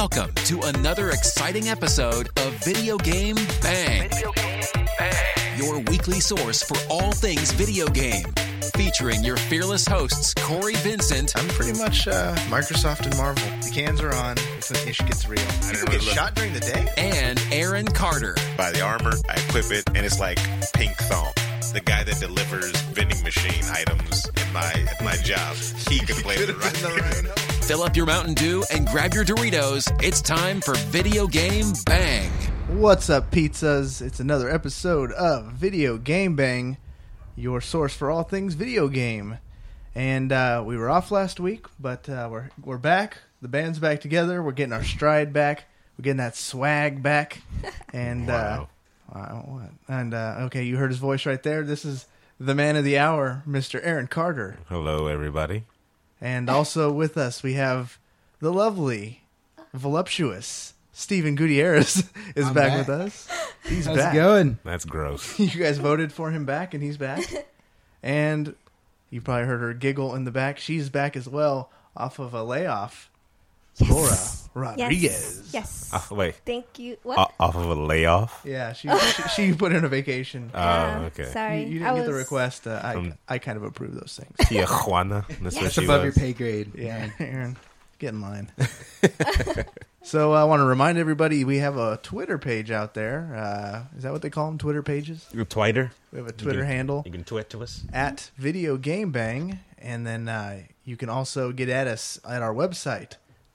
Welcome to another exciting episode of Video Game Bang. Your weekly source for all things video game. Featuring your fearless hosts, Corey Vincent. I'm pretty much Microsoft and Marvel. The cans are on. It's when the issue gets real. People get shot during the day? And Aaron Carter. Buy the armor, I equip it, and it's like pink thong. The guy that delivers vending machine items at my job, he can play the right. Fill up your Mountain Dew and grab your Doritos. It's time for Video Game Bang. What's up, pizzas? It's another episode of Video Game Bang, your source for all things video game. And we were off last week, but we're back. The band's back together. We're getting our stride back. We're getting that swag back. And Wow. Okay, you heard his voice right there. This is the man of the hour, Mr. Aaron Carter. Hello, everybody. And also with us, we have the lovely, voluptuous Steven Gutierrez is back with us. He's How's back. it going? That's gross. You guys voted for him back, and he's back. And you probably heard her giggle in the back. She's back as well, off of a layoff. Yes. Laura Rodriguez. Yes. Wait. Thank you. What? Off of a layoff? Yeah, she put in a vacation. Okay. Sorry. You didn't get the request. I kind of approve those things. Tijuana. That's what It's she above your was. pay grade. Yeah, Aaron, get in line. So I want to remind everybody we have a Twitter page out there. Is that what they call them? Twitter pages? Twitter? We have a Twitter handle. You can tweet to us. At Video Game Bang, and then you can also get at us at our website,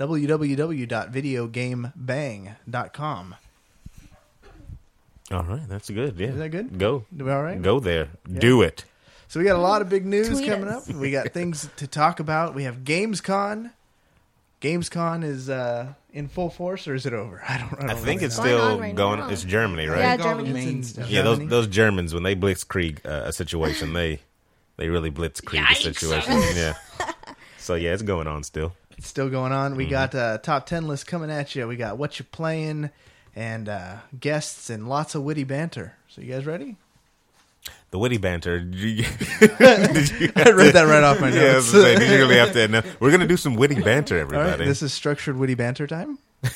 www.videogamebang.com. All right, that's good. Yeah. Is that good? Go. Do we all right? Go there. Yeah. Do it. So we got a lot of big news Tweet coming us. up. We got things to talk about. We have Gamescom. Gamescom is in full force, or is it over? I don't I think really it's know. Going still on right going. now. It's Germany, right? Yeah, Like all the Germany. main It's in stuff. Yeah, Germany. those Germans, when they blitzkrieg a situation, they really blitzkrieg the situation. Yeah. So yeah, it's going on still. It's still going on. We got a top 10 list coming at you. We got what you playing and guests and lots of witty banter. So you guys ready? The witty banter. I read that right off my Yeah, I notes. was gonna say, did you really have to? No, we're gonna do some witty banter, All right, everybody. this is structured witty banter time.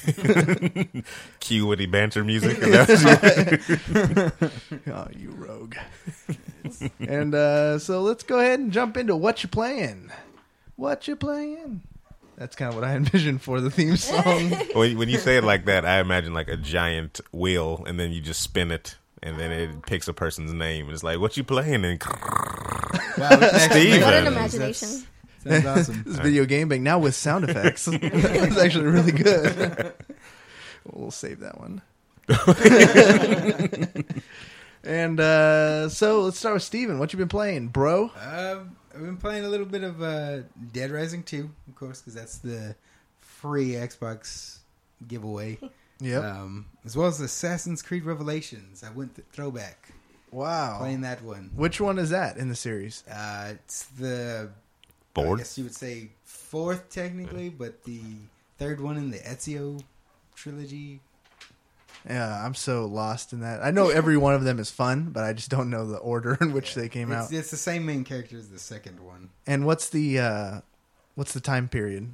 Cue witty banter music. Is that what Oh, you rogue. And so let's go ahead and jump into what you playing. What you playing? That's kind of what I envisioned for the theme song. when you say it like that, I imagine like a giant wheel, and then you just spin it, and then it picks a person's name. And it's like, what you playing? And Wow, we can actually Steven. make What an those. imagination. Sounds awesome. This video game bang now with sound effects. It's actually really good. We'll save that one. And so let's start with Steven. What you been playing, bro? I've been playing a little bit of Dead Rising 2, of course, because that's the free Xbox giveaway. Yep. As well as Assassin's Creed Revelations. I went throwback. Wow. Playing that one. Which one is that in the series? It's the... I board. guess you would say fourth, technically, but the third one in the Ezio trilogy. Yeah, I'm so lost in that. I know every one of them is fun, but I just don't know the order in which they came out. It's the same main character as the second one. And what's the time period?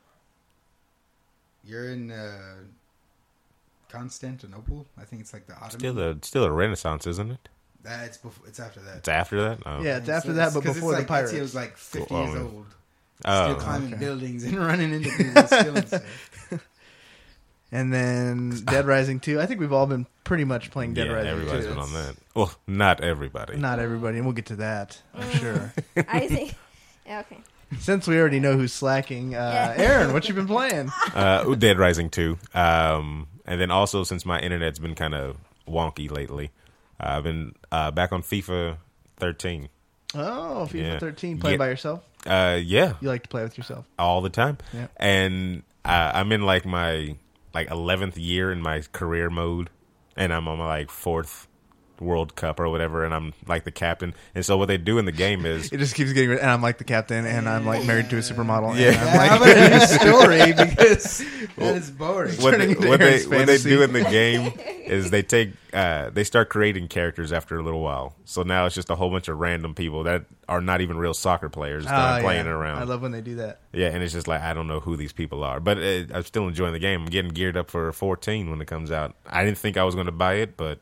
You're in Constantinople. I think it's like the Ottoman. Still a Renaissance, isn't it? It's before. It's after that. It's after that. Oh. Yeah, it's after So that, but 'cause before it's the like pirates. Ezio's like 50 Oh, years yeah. old, Oh, still climbing okay. buildings and running into people, stealing stuff. And then Dead Rising 2. I think we've all been pretty much playing Dead yeah, Rising 2. everybody's been on that. Well, not everybody. Not everybody, and we'll get to that, I'm sure. I think. Yeah, okay. Since we already know who's slacking, Aaron, what you been playing? Dead Rising 2. And then also, since my internet's been kind of wonky lately, I've been back on FIFA 13. Oh, FIFA Yeah. 13, playing Yeah. by yourself? Yeah, You like to play with yourself? all the time. Yeah. And I'm in like my 11th year in my career mode, and I'm on my like fourth World Cup or whatever, and I'm like the captain. And so what they do in the game is It just keeps getting, and I'm like the captain, and I'm like married to a supermodel. Yeah. And I'm like, How about a new story because that is boring. what turning they, into what, Aaron's they, what they fantasy. do in the game is they start creating characters after a little while. So now it's just a whole bunch of random people that are not even real soccer players that are playing around. I love when they do that. Yeah, and it's just like I don't know who these people are, but I'm still enjoying the game. I'm getting geared up for 14 when it comes out. I didn't think I was going to buy it, but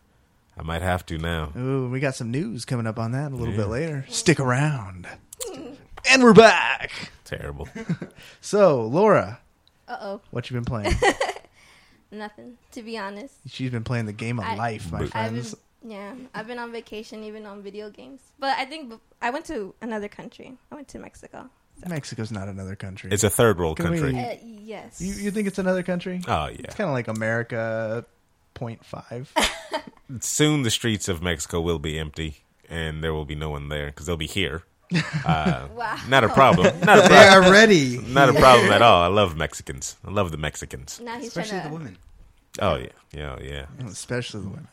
I might have to now. Ooh, we got some news coming up on that a little bit later. Stick around. And we're back. Terrible. So, Laura, Uh-oh. what you been playing? Nothing, to be honest. She's been playing the game of life, my I've friends. I've been on vacation, even on video games. But I think I went to another country. I went to Mexico. Mexico's not another country. It's a third world Can we- country. Yes. You think it's another country? Oh yeah. It's kind of like America 0.5. Soon the streets of Mexico will be empty, and there will be no one there because they'll be here. Wow. Not a problem. Not a They problem. are ready, Not a problem at all. I love Mexicans. I love the Mexicans. Now he's especially trying the to. women. Oh yeah, yeah. Especially the women.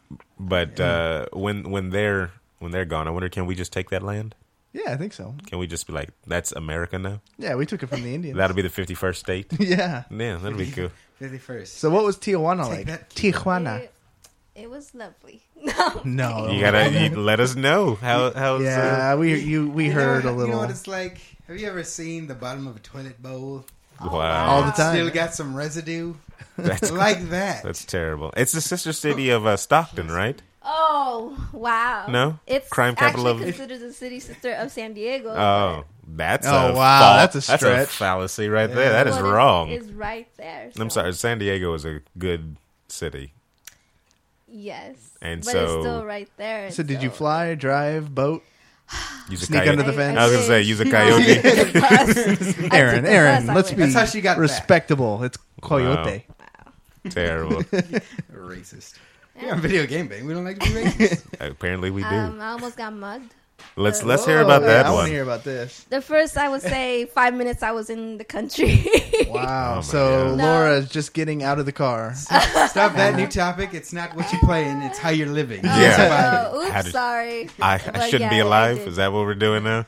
But when they're gone, I wonder, can we just take that land? Yeah, I think so. Can we just be like, that's America now? Yeah, we took it from the Indians. That'll be the 51st state. Yeah. Yeah, that'll be cool. 51st. So what was Tijuana Take like? that, Tijuana. It was lovely. No. No. You gotta let us know how. Yeah, we heard a little. You know what it's like? Have you ever seen the bottom of a toilet bowl? Wow, All the time. Still got some residue? That's Like that. that's terrible. It's the sister city of Stockton, right? Oh, wow. No? It's Crime capital actually of- considered the city sister of San Diego. Oh, that's Oh, a wow, that's a That's a stretch. fallacy right there. That is But wrong. It's right there. I'm so- sorry. San Diego is a good city. Yes. And but so- it's still right there. So did you fly, drive, boat? Use a Sneak coyote. under the fence? I was gonna say use a coyote. Aaron, Aaron, let's be That's how she got back. respectable. It's coyote. Terrible. Racist. You're on Video Game Bang. We don't like to be racist. Apparently we do. I almost got mugged. Let's hear about that I want one. to hear about this. The first, I would say, 5 minutes I was in the country. Wow. Oh, my So God. No. Laura's just getting out of the car. Stop that new topic. It's not what you're playing. It's how you're living. Yeah. Oh, How oops, did- sorry. I But shouldn't be yeah, I alive. did. Is that what we're doing now?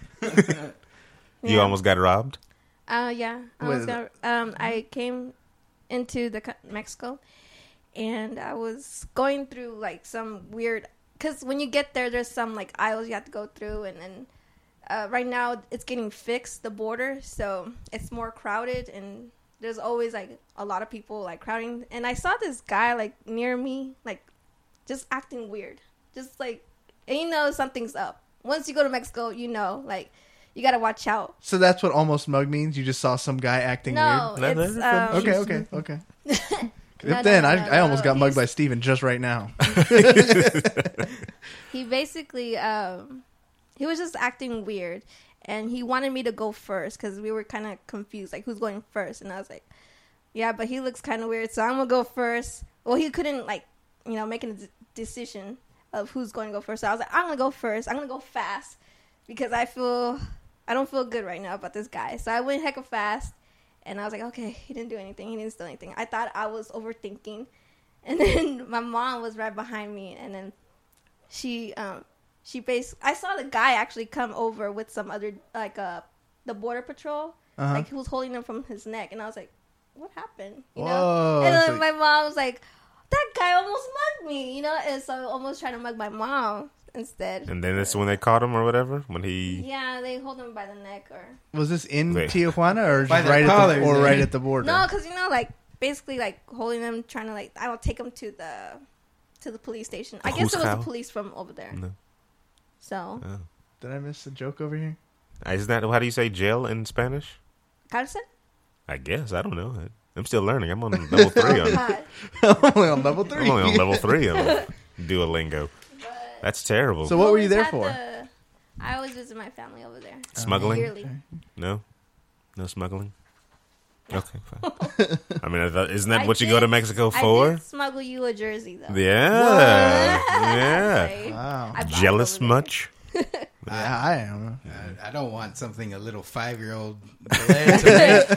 You Yeah. almost got robbed. Yeah. Wait, I came into Mexico, and I was going through like some weird. Because when you get there, there's some like aisles you have to go through, and then right now it's getting fixed, the border, so it's more crowded, and there's always like a lot of people like crowding. And I saw this guy like near me, like just acting weird, just like, and you know something's up. Once you go to Mexico, you know, like you gotta watch out. So that's what almost mug means? You just saw some guy acting No, weird? it's Okay. No, If then, no, I almost got mugged He's- by Steven just right now. He basically he was just acting weird, and he wanted me to go first because we were kind of confused, like who's going first. And I was like, yeah, but he looks kind of weird, so I'm gonna go first. Well, he couldn't like make a decision of who's going to go first, so I was like, I'm gonna go first. I'm gonna go fast because I don't feel good right now about this guy. So I went hecka fast, and I was like, okay, he didn't do anything. He didn't steal anything. I thought I was overthinking. And then my mom was right behind me, and then she basically, I saw the guy actually come over with some other, like, the border patrol, Uh-huh. like he was holding him from his neck, and I was like, what happened? You Whoa, know? And then so- my mom was like, that guy almost mugged me, and so I almost trying to mug my mom instead. And then it's when they caught him or whatever. When he Yeah, they hold him by the neck, or Was this in Wait. Tijuana or By just the right collars, at the, or eh? right at the border? no, because like basically like holding them, trying to like I don't take them to the police station. I guess it was Juzgado? the police from over there. No. So Did I miss a joke over here? Isn't that how do you say jail in Spanish? cárcel. I guess I don't know. I'm still learning. I'm on level 3 on. God. I'm only on level 3. I'm only on level 3 on Duolingo. That's terrible. So what were you Always there had for? I always visit my family over there. Smuggling? Yearly. No smuggling. Okay, fine. I mean, isn't that I what you go to did- Mexico I for? did smuggle you a jersey though. Yeah, yeah. Like, Wow. I bought it Jealous over there. much? Yeah, I am. I don't want something a little 5-year-old glad to make.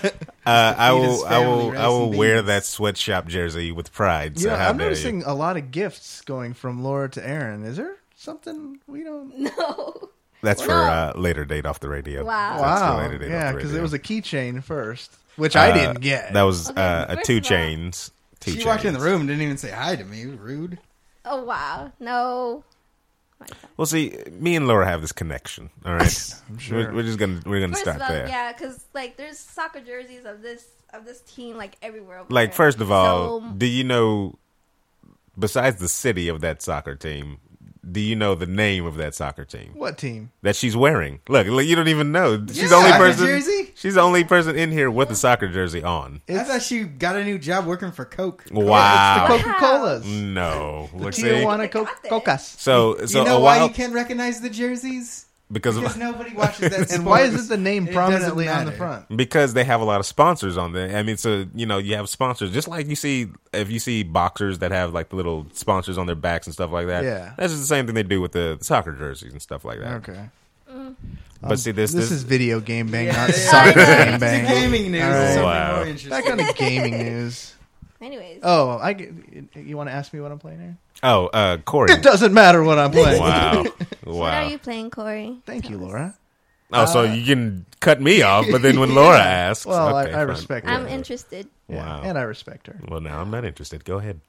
I feed his family rice will and wear beans. that sweatshop jersey with pride. So You know, how I'm dare noticing you? a lot of gifts going from Laura to Aaron. Is there something we don't? No. That's for No. later date off the radio. Wow. That's for Wow. later date Yeah, off the because radio. it was a keychain first, which I didn't get. That was Okay, a first 2 of all- chains. She walked in the room and didn't even say hi to me. Rude. Oh wow. No. My God. Well, see, me and Laura have this connection. All right, I'm sure. we're gonna First start of all, there. yeah, because like there's soccer jerseys of this team like everywhere. Over Like, there. first of all, So, do you know, besides the city of that soccer team, do you know the name of that soccer team What team? that she's wearing? Look, you don't even know. She's Yeah, the only soccer person. jersey? She's the only person in here with a soccer jersey on. I thought she got a new job working for Coke. Wow. It's the Coca-Colas. No. The Look, see. Tijuana Got that. Cocas. So You know a why while you can't recognize the jerseys? because Because nobody watches that. And why sport. is it the name It prominently doesn't on the matter. front? because they have a lot of sponsors on there. I mean, so you have sponsors just like you see if you see boxers that have like the little sponsors on their backs and stuff like that. Yeah. That's just the same thing they do with the soccer jerseys and stuff like that. Okay. But see, this This is video game bang, not Yeah, soccer yeah. game The bang. gaming news All right. is something Wow. more interesting. Back on the gaming news. anyways. Oh, you want to ask me what I'm playing here? Oh, Corey. It doesn't matter what I'm playing. Wow. What are Wow. you playing, Corey? Thank you, Laura. Oh, so you can cut me off, but then when Laura asks, Well, okay, I fine. respect I'm her. interested. Yeah, Wow. and I respect her. Well, now I'm not interested. Go ahead.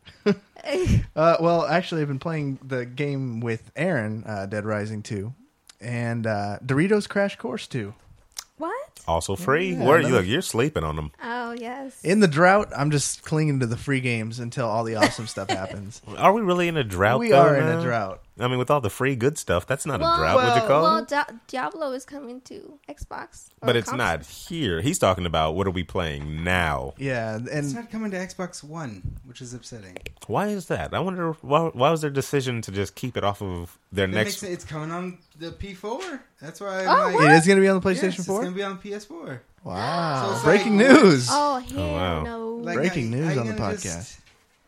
Well, actually, I've been playing the game with Aaron, Dead Rising 2, and Doritos Crash Course 2. What? Also free. Yeah, Where no. you look? You're sleeping on them. Oh yes. In the drought, I'm just clinging to the free games until all the awesome stuff happens. Are we really in a drought? We though, are in now? a drought. I mean, with all the free good stuff, that's not Well, a drought. Would you call well, it? Diablo is coming to Xbox. or But it's console. not here. He's talking about what are we playing now? Yeah, It's and not coming to Xbox One, which is upsetting. Why is that? I wonder why was their decision to just keep it off of their That next. makes it's coming on the P4. That's why. Oh, I'm what? like, it is going to be on the yes, PlayStation it's 4. going to be on PS4. Wow! So it's Breaking like- news. Oh hell wow. no! Like, Breaking are news you on the gonna podcast. just-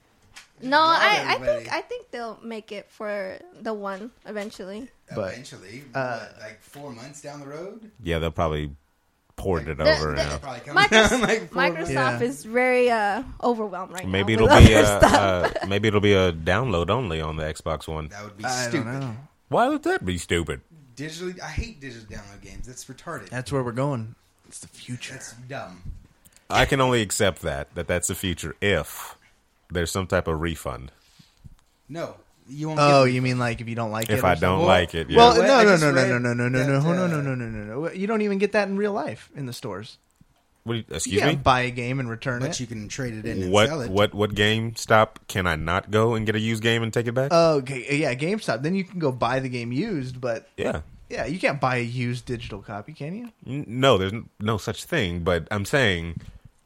No, I everybody. think they'll make it for the one eventually. But, Eventually, like 4 months down the road, Yeah, they'll probably port it The- over. the- now. probably come Microsoft, down like 4 Microsoft months. Yeah. is very overwhelmed right Maybe now. it'll with be other stuff. maybe it'll be a download only on the Xbox One. That would be I stupid. don't know. Why would that be stupid? Digitally, I hate digital download games. That's retarded. That's where we're going. It's the future. That's dumb. I can only accept that's the future if there's some type of refund. No, you won't. Oh, get you mean like if you don't like it? If or I don't something? like it, yeah. Well, Well, I no, just no, no, read no, no, no, no, that, no, no, no, no, no, no. You don't even get that in real life in the stores. What do you- You excuse can't me? buy a game and return but it. you can trade it in and sell it. What game stop can I not go and get a used game and take it back? Okay, yeah, GameStop. Then you can go buy the game used, but Yeah. yeah, you can't buy a used digital copy, can you? No, there's no such thing, but I'm saying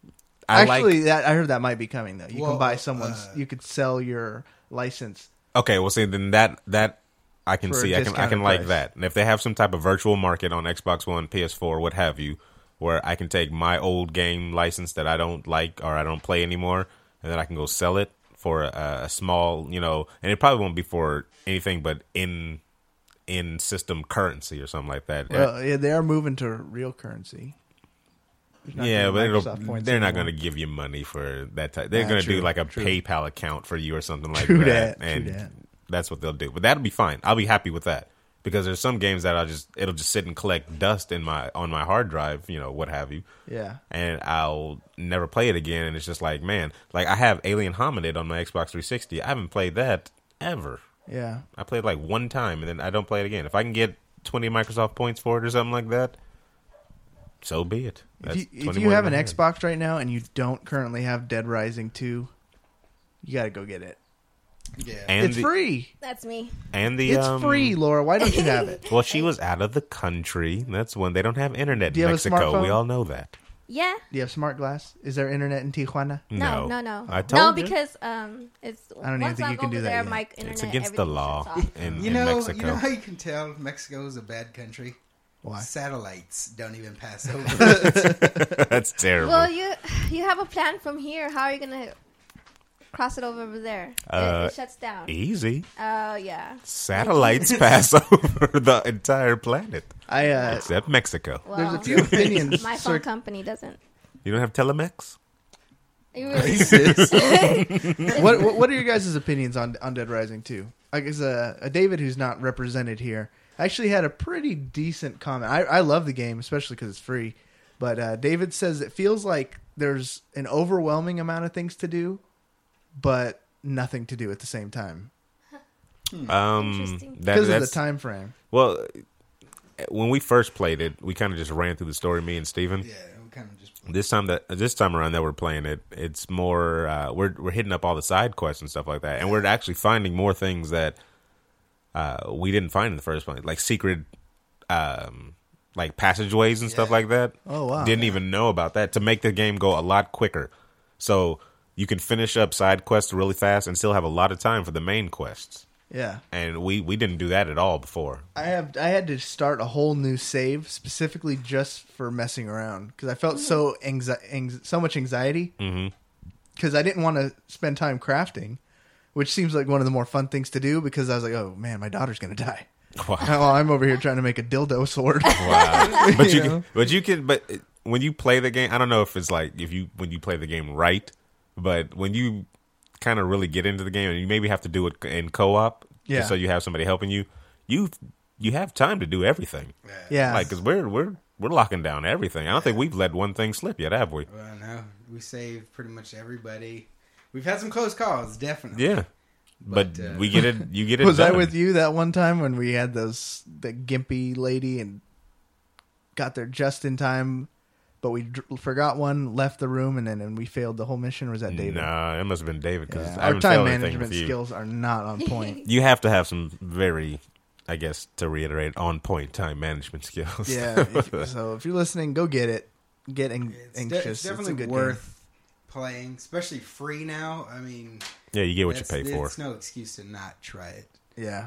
I Actually, that I heard that might be coming though. You Well, can buy someone's. You could sell your license. Okay, well see then that I can For a see. I can discounted like price. that. And if they have some type of virtual market on Xbox One, PS4, what have you, where I can take my old game license that I don't like or I don't play anymore, and then I can go sell it for a small, and it probably won't be for anything but in system currency or something like that. Well, yeah, they are moving to real currency. There's not Yeah, gonna be but Microsoft points they're not anymore. going to give you money for that type. They're Ah, going to do true, like a true. PayPal account for you or something like True that, that, and true that. that's what they'll do. But that'll be fine. I'll be happy with that because there's some games that it'll just sit and collect dust on my hard drive, what have you, Yeah. and I'll never play it again. And it's just like, man, like I have Alien Hominid on my Xbox 360. I haven't played that ever. Yeah. I played like one time and then I don't play it again. If I can get 20 Microsoft points for it or something like that, so be it. That's If 20 you more have than an I had. Xbox right now and you don't currently have Dead Rising 2, you got to go get it. Yeah. And It's free. That's me. And the It's free, Laura. Why don't you have it? Well, she was out of the country. That's when they don't have internet Do you in have a Mexico. We smartphone? all know that. Yeah. Do you have smart glass? Is there internet in Tijuana? No. I No, told you. because it's. I don't even once think I'm you can over do that there, yet. my internet, It's against the everything law shuts off. in You know Mexico. how you can tell Mexico is a bad country? Why? Satellites don't even pass over. That's terrible. Well, you have a plan from here. How are you gonna cross it over there? It shuts down. Easy. Oh yeah. Satellites pass over the entire planet I except Mexico. Well, There's a few opinions. My phone company doesn't. You don't have Telemex? You really- What are your guys' opinions on Dead Rising 2? I guess a David who's not represented here actually had a pretty decent comment. I love the game, especially because it's free. But David says it feels like there's an overwhelming amount of things to do, but nothing to do at the same time Interesting. because of the time frame. Well, when we first played it, we kind of just ran through the story, me and Steven. Yeah, we kind of just. This time around that we're playing it, it's more we're hitting up all the side quests and stuff like that, and we're actually finding more things that we didn't find in the first place, like secret like passageways and stuff like that. Oh, wow. Didn't even know about that, to make the game go a lot quicker. So you can finish up side quests really fast and still have a lot of time for the main quests. Yeah. And we didn't do that at all before. I had to start a whole new save specifically just for messing around because I felt so much anxiety because I didn't want to spend time crafting, which seems like one of the more fun things to do because I was like, oh man, my daughter's gonna die. Wow. While I'm over here trying to make a dildo sword. Wow. But You know? but when you play the game, I don't know if it's like when you play the game right, but when you kind of really get into the game and you maybe have to do it in co-op, Yeah. so you have somebody helping you, you have time to do everything. Yeah. Like, because we're locking down everything. I don't think we've let one thing slip yet, have we? Well, no, we saved pretty much everybody. We've had some close calls, definitely. Yeah. But But, we get it. You get it. Was I done. with you that one time when we had the gimpy lady and got there just in time, but we forgot one, left the room, and we failed the whole mission? Or was that David? Nah, it must have been David because Yeah. I Our haven't time failed anything management with you. skills are not on point. You have to have some very, I guess, to reiterate, on point time management skills. Yeah. So if you're listening, go get it. Get anxious. It's definitely a good worth playing, especially free now. I mean, Yeah, you get what you pay for. It's no excuse to not try it. game. Yeah.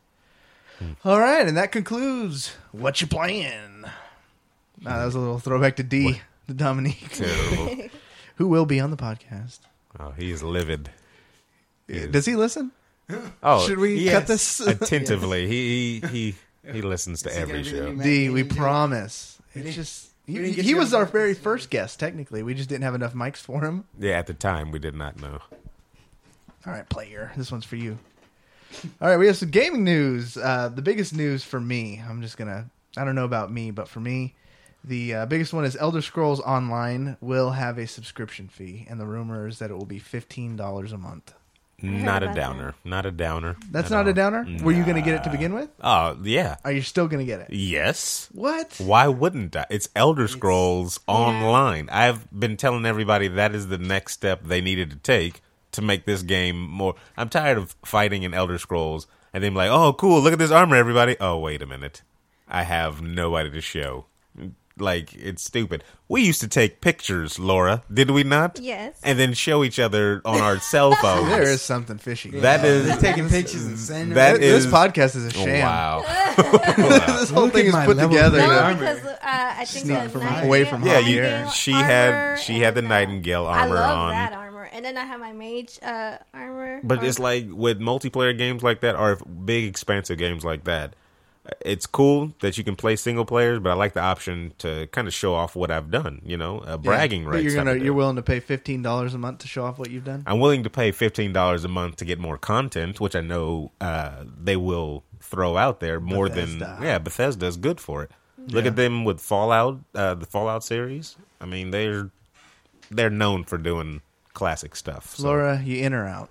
All right, and that concludes What You Playing. That was a little throwback to D, to Dominique, Terrible. who will be on the podcast. Oh, he is livid. Does he listen? Oh, Should we yes. cut this? attentively. He listens to Is he every gonna be show. any- D, we Didn't- promise. It's didn't- just we didn't get he you was on our the very podcast. first guest. Technically, we just didn't have enough mics for him. Yeah, at the time we did not know. All right, player, this one's for you. All right, we have some gaming news. The biggest news for me, I don't know about me, but for me, the biggest one is Elder Scrolls Online will have a subscription fee, and the rumor is that it will be $15 a month. Not a about downer. Not a downer. That's at not a all. downer? Were you going to get it to begin with? Oh, yeah. Are you still going to get it? Yes. What? Why wouldn't I? It's Elder Scrolls Online. I've been telling everybody that is the next step they needed to take to make this game more. I'm tired of fighting in Elder Scrolls and then be like, oh, cool, look at this armor, everybody. Oh, wait a minute. I have nobody to show. Like, it's stupid. We used to take pictures, Laura, did we not? Yes. And then show each other on our cell phones. There is something fishy. That is They're taking pictures and sending that them. is This podcast is a sham. Wow. This whole Look thing at is my put level together. three No, armor. because I think Sneak the from Nightingale- away from Yeah, you, Nightingale she armor had the and, Nightingale I armor love on. that armor, and then I have my mage armor. But it's like with multiplayer games like that, or big expansive games like that, it's cool that you can play single players. But I like the option to kind of show off what I've done. You know, a bragging But rights. you're willing to pay $15 a month to show off what you've done? I'm willing to pay $15 a month to get more content, which I know they will throw out there more Bethesda. than Bethesda's good for it. Look at them with Fallout, the Fallout series. I mean, they're known for doing classic stuff. So. Laura, you in or out?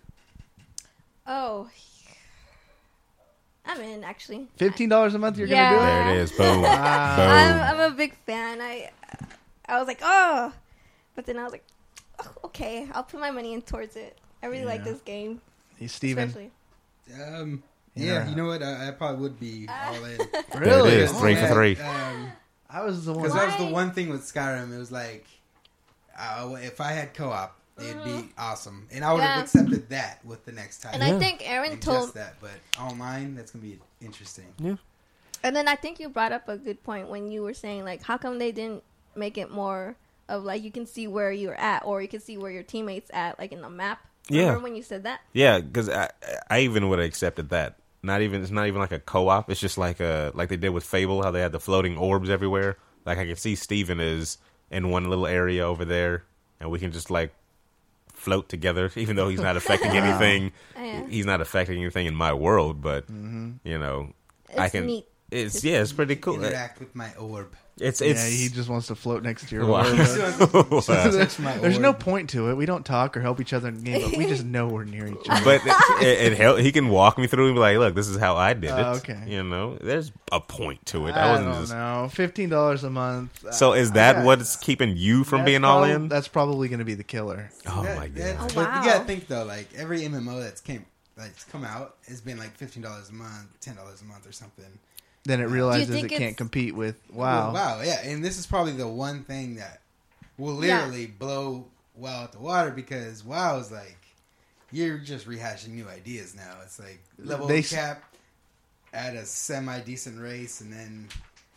Oh, I'm in actually. $15 a month you're Yeah. going to do it? There it is. Boom. Boom. I'm a big fan. I was like, oh, but then I was like, oh, okay, I'll put my money in towards it. I really like this game, Hey, Steven. especially. Yeah, you know what? I probably would be all in. Really? There it is. 3 for 3. I was the one. Because that was the Why? one thing with Skyrim. It was like, if I had co-op, it'd be awesome, and I would have Yeah. accepted that with the next time. And I think Aaron And told, just that, but online, that's gonna be interesting. and then I think you brought up a good point when you were saying like, how come they didn't make it more of like you can see where you're at, or you can see where your teammates at, like in the map. Yeah. Remember when you said that? Yeah, because I even would have accepted that. It's not even like a co-op. It's just like they did with Fable, how they had the floating orbs everywhere. Like I can see Steven is in one little area over there, and we can just like float together, even though he's not affecting anything. Yeah. He's not affecting anything in my world, but you know, It's I can. neat. It's pretty cool. Interact with my orb. It's he just wants to float next to your Wow. orb. Wow. There's no point to it. We don't talk or help each other in the game, but we just know we're near each other. But it help. He can walk me through and be like, "Look, this is how I did it." Okay. You know, there's a point to it. I don't know. $15 a month. So is that what's keeping you from being all in? That's probably going to be the killer. Oh my god! Oh, But wow. you gotta think though, like every MMO that's come out has been like $15 a month, $10 a month, or something. Then it realizes think it can't it's- compete with WoW. Wow, yeah, and this is probably the one thing that will literally blow WoW out the water, because WoW is like, you're just rehashing new ideas now. It's like level cap, add a semi decent race, and then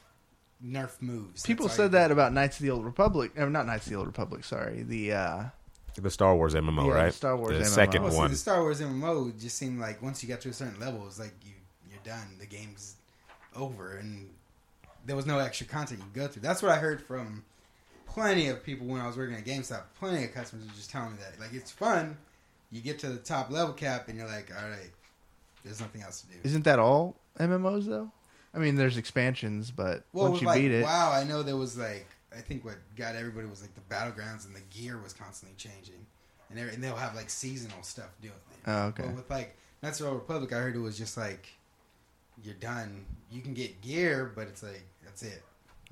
nerf moves. People That's all said that about Knights of the Old Republic. Not Knights of the Old Republic, sorry. The Star Wars MMO, Yeah, right? the Star Wars the MMO. second Well, see, one. the Star Wars MMO just seemed like once you got to a certain level, it's like you're done. The game's over, and there was no extra content you could go through. That's what I heard from plenty of people when I was working at GameStop. Plenty of customers were just telling me that. Like, it's fun. You get to the top level cap, and you're like, all right, there's nothing else to do. isn't that all MMOs though? I mean, there's expansions, but once with you like, beat it, wow, I know there was like, I think what got everybody was like the battlegrounds, and the gear was constantly changing, and they'll have like seasonal stuff doing it. Oh, okay. But with like Knights of the Old Republic, I heard it was just like, you're done. You can get gear, but it's like that's it.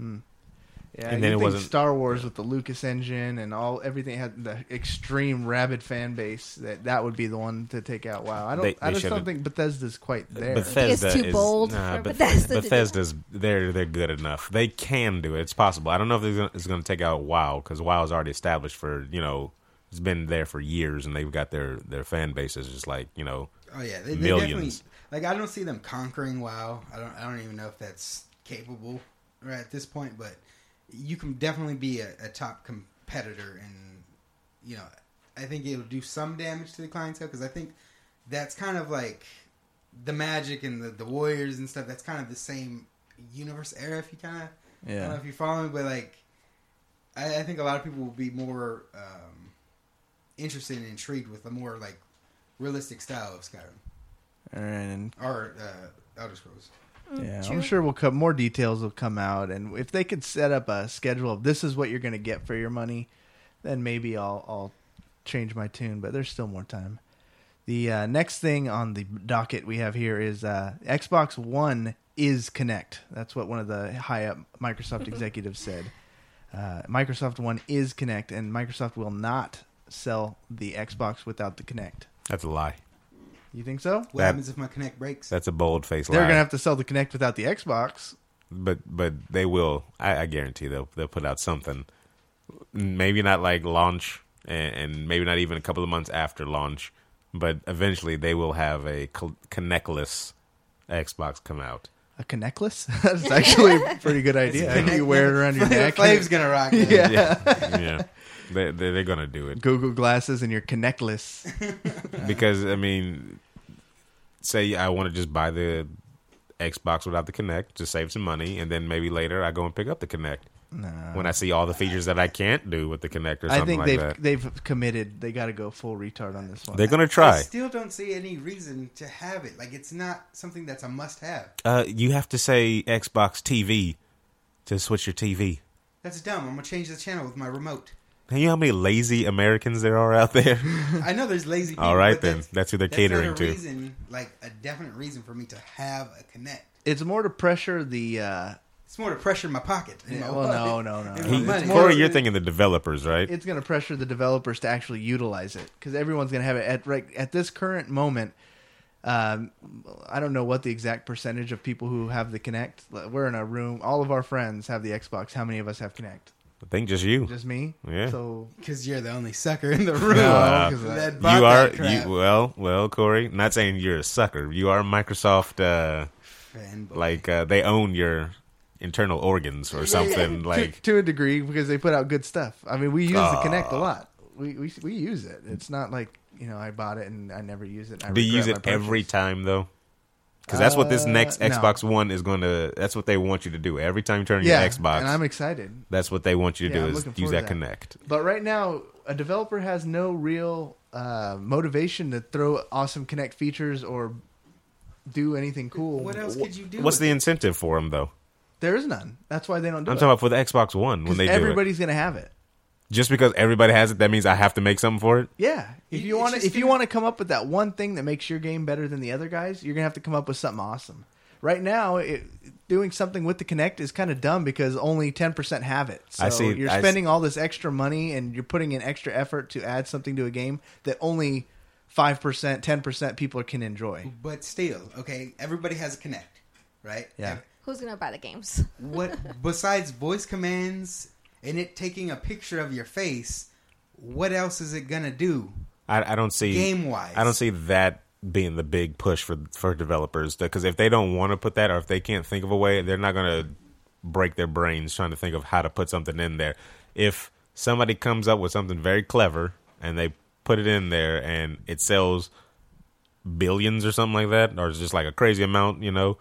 yeah. And then you it think wasn't- Star Wars with the Lucas engine and everything had the extreme rabid fan base. That would be the one to take out WoW. They I just should've- don't think Bethesda's quite there. Bethesda It's too is, bold Nah, for Bethesda to do. Bethesda's they're good enough. They can do it. It's possible. I don't know if it's going to take out WoW, because WoW is already established for, you know, it's been there for years, and they've got their fan bases just like, you know, Oh yeah, they millions. definitely, like, I don't see them conquering WoW. I don't even know if that's capable right at this point. But you can definitely be a top competitor, and you know, I think it'll do some damage to the clientele, because I think that's kind of like the Magic and the Warriors and stuff. That's kind of the same universe era. If you kind of, I don't know if you follow me, but like, I think a lot of people will be more interested and intrigued with a more like realistic style of Skyrim and or Elder Scrolls. yeah, True. I'm sure more details will come out, and if they could set up a schedule of this is what you're going to get for your money, then maybe I'll change my tune. But there's still more time. The next thing on the docket we have here is Xbox One is Kinect. That's what one of the high up Microsoft executives said. Microsoft One is Kinect, and Microsoft will not sell the Xbox without the Kinect. that's a lie. You think so? What happens if my Kinect breaks? That's a bold-faced They're lie. going to have to sell the Kinect without the Xbox. But they will. I guarantee they'll put out something. Maybe not like launch, and maybe not even a couple of months after launch, but eventually they will have a Kinectless Xbox come out. A Kinectless? That's actually a pretty good idea. You wear it around your neck. Flave's gonna rock it. Yeah. Yeah, they're gonna do it Google glasses and your Kinectless. because I mean, say I want to just buy the Xbox without the Kinect to save some money, and then maybe later I go and pick up the Kinect. No. When I see all the features that I can't do with the Kinect or I something think like that. they've committed. They got to go full retard on this one. They're gonna I try. still don't see any reason to have it. Like, it's not something that's a must-have. You have to say Xbox TV to switch your TV. That's dumb. I'm gonna change the channel with my remote. And you know how many lazy Americans there are out there? I know there's lazy people. All right, but then. That's who they're that's catering not a to. reason, like a definite reason for me to have a Kinect. It's more to pressure the. It's more to pressure my pocket. You know? Well, no. And my money. Corey, you're thinking the developers, right? It's going to pressure the developers to actually utilize it because everyone's going to have it at this current moment. I don't know what the exact percentage of people who have the Kinect. We're in a room. All of our friends have the Xbox. How many of us have Kinect? I think just you. Just me. Yeah. So Because you're the only sucker in the room. No, 'cause that bought You are that crap. well, Corey. Not saying you're a sucker. You are Microsoft. Fanboy. Like they own your internal organs or something. Like to a degree because they put out good stuff. I mean, we use the Kinect a lot. We use it. It's not like I bought it and I never use it. And I do you use regret it my every purchase. time though? Because that's what this next No. Xbox One is going to. That's what they want you to do every time you turn on your Xbox. and I'm excited. That's what they want you to Yeah, do I'm is looking use forward that to Connect. But right now, a developer has no real motivation to throw awesome Connect features or do anything cool. What else could you do? What's with the it? incentive for them though? There is none. That's why they don't do I'm it. talking about for the Xbox One when 'Cause they do it. everybody's going to have it. Just because everybody has it, that means I have to make something for it. Yeah, if you It's want to, just if you gonna- want to come up with that one thing that makes your game better than the other guys, you're gonna have to come up with something awesome. Right now, doing something with the Kinect is kind of dumb because only 10% have it. So I see- you're I spending all this extra money and you're putting in extra effort to add something to a game that only 5%, 10% people can enjoy. But still, okay, everybody has a Connect, right? Yeah. Who's gonna buy the games? What besides voice commands and it taking a picture of your face, what else is it gonna do I don't see game-wise? I don't see that being the big push for developers because if they don't want to put that or if they can't think of a way, they're not going to break their brains trying to think of how to put something in there. If somebody comes up with something very clever and they put it in there and it sells billions or something like that, or it's just like a crazy amount,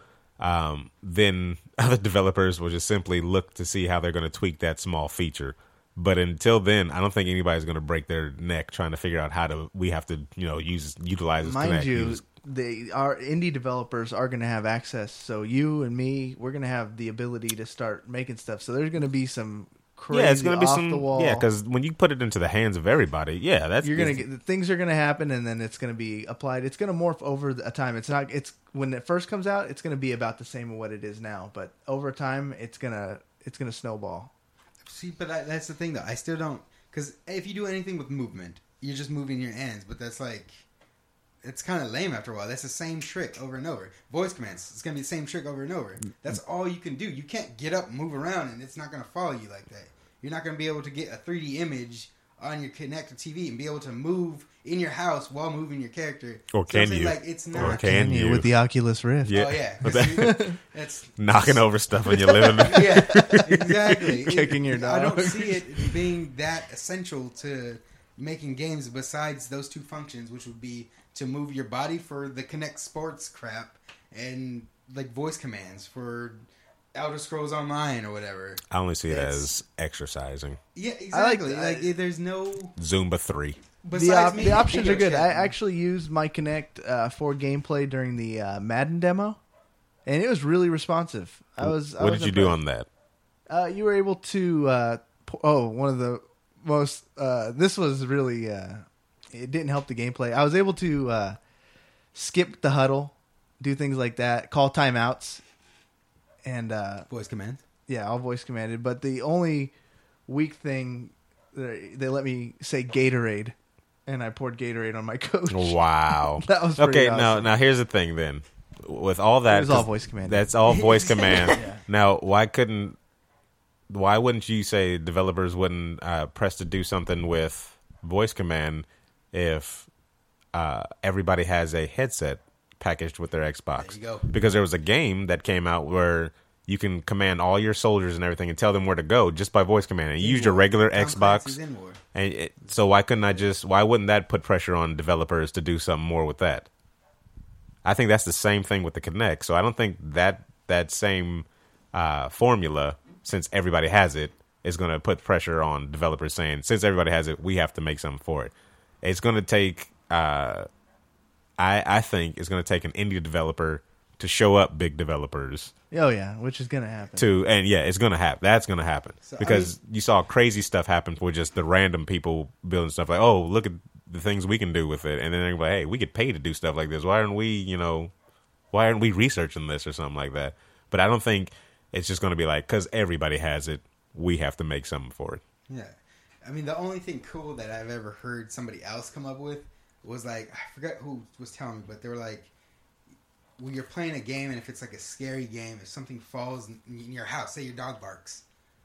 then other developers will just simply look to see how they're going to tweak that small feature. But until then, I don't think anybody's going to break their neck trying to figure out how to. We have to, utilize this Mind Connect. you, our indie developers are going to have access. So you and me, we're going to have the ability to start making stuff. So there's going to be some crazy it's going to be off some the wall. Yeah, because when you put it into the hands of everybody, that's you're gonna get things are gonna happen, and then it's gonna be applied. It's gonna morph over a time. It's not. It's when it first comes out, it's gonna be about the same of what it is now. But over time, it's gonna snowball. See, but that's the thing, though. I still don't... Because if you do anything with movement, you're just moving your hands. But that's like... It's kind of lame after a while. That's the same trick over and over. Voice commands, it's going to be the same trick over and over. That's all you can do. You can't get up and move around, and it's not going to follow you like that. You're not going to be able to get a 3D image on your connected TV and be able to move in your house while moving your character. Or So I'm can saying, you? like, it's Or not... can you? with the Oculus Rift? Yeah. Oh, yeah. But that- That's... knocking over stuff in your living room. Yeah, exactly. Kicking your I don't dog. see it being that essential to making games besides those two functions, which would be to move your body for the Kinect Sports crap and like voice commands for Elder Scrolls Online or whatever. I only see it That's- as exercising. Yeah, I like exactly. Like, there's no Zumba 3. besides The options are good. I actually. actually used my Kinect for gameplay during the Madden demo, and it was really responsive. What did you do on that? You were able to. One of the most. This was really. It didn't help the gameplay. I was able to skip the huddle, do things like that, call timeouts, and voice commands. yeah, all voice commanded. But the only weak thing, they let me say Gatorade, and I poured Gatorade on my coach. Wow. That was pretty okay. awesome. Now here's the thing. Then, with all that, It was all 'cause voice command. That's all voice command. Yeah. Now, why wouldn't you say developers wouldn't press to do something with voice command if everybody has a headset packaged with their Xbox? There you go. Because there was a game that came out where you can command all your soldiers and everything and tell them where to go just by voice command. And you use your regular Tom Xbox. Clancy's in war. And so why wouldn't that put pressure on developers to do something more with that? I think that's the same thing with the Kinect. So I don't think that same formula, since everybody has it, is going to put pressure on developers saying, since everybody has it, we have to make something for it. It's going to take, I think it's going to take an indie developer to show up big developers. Oh yeah, which is gonna happen. It's going to happen. That's going to happen. So, Because you saw crazy stuff happen with just the random people building stuff like, oh, look at the things we can do with it. And then they're like, hey, we get paid to do stuff like this. Why aren't we researching this or something like that? But I don't think it's just going to be like, because everybody has it, we have to make something for it. Yeah. I mean, the only thing cool that I've ever heard somebody else come up with was like, I forgot who was telling me, but they were like, when you're playing a game and if it's like a scary game, if something falls in your house, say your dog barks,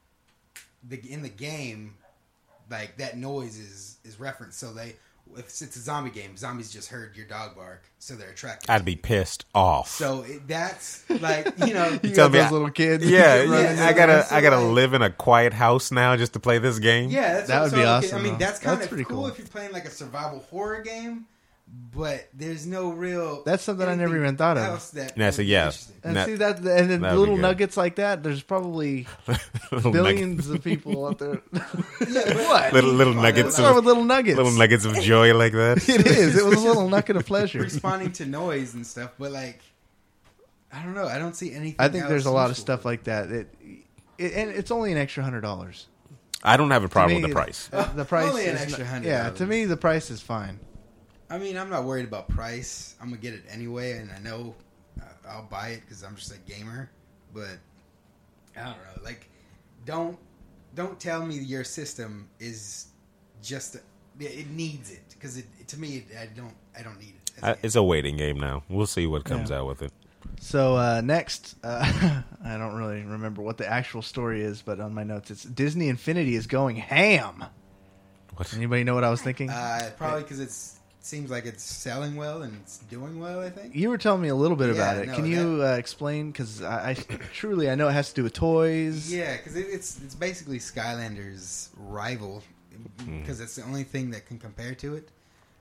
in the game, like that noise is referenced. So if it's a zombie game, zombies just heard your dog bark, so they're attracted. I'd be pissed off. So that's like, you know, You tell got me those I- little kids. Yeah, running I in gotta there. live in a quiet house now just to play this game. yeah, that's That what- would be so, awesome, I mean, though. that's kind That's of pretty cool cool. if you're playing like a survival horror game. but there's no real. That's something I never even thought of. That's a yes. And That- see that, and then that'd be little good. nuggets like that. There's probably Little billions of people out there. What? little Let's nuggets start with of little nuggets. of joy like that. It is. It was a little nugget of pleasure. Responding to noise and stuff, but like, I don't know. I don't see anything. I think there's a lot of useful. stuff like that. And it's only an extra $100. I don't have a problem me, with the price. The price Only an is extra not- $100. Yeah, to me the price is fine. I mean, I'm not worried about price. I'm gonna get it anyway, and I know I'll buy it because I'm just a gamer. But I don't know. Like, don't tell me your system is just it needs it because to me I don't need it. It's a waiting game now. We'll see what comes Yeah. out with it. So next, I don't really remember what the actual story is, but on my notes it's Disney Infinity is going ham. What? Anybody know what I was thinking? Probably because it seems like it's selling well and it's doing well. I think. You were telling me a little bit about Yeah, it. no, Can you explain? Because I truly I know it has to do with toys. Yeah, because it's basically Skylanders' rival because it's the only thing that can compare to it.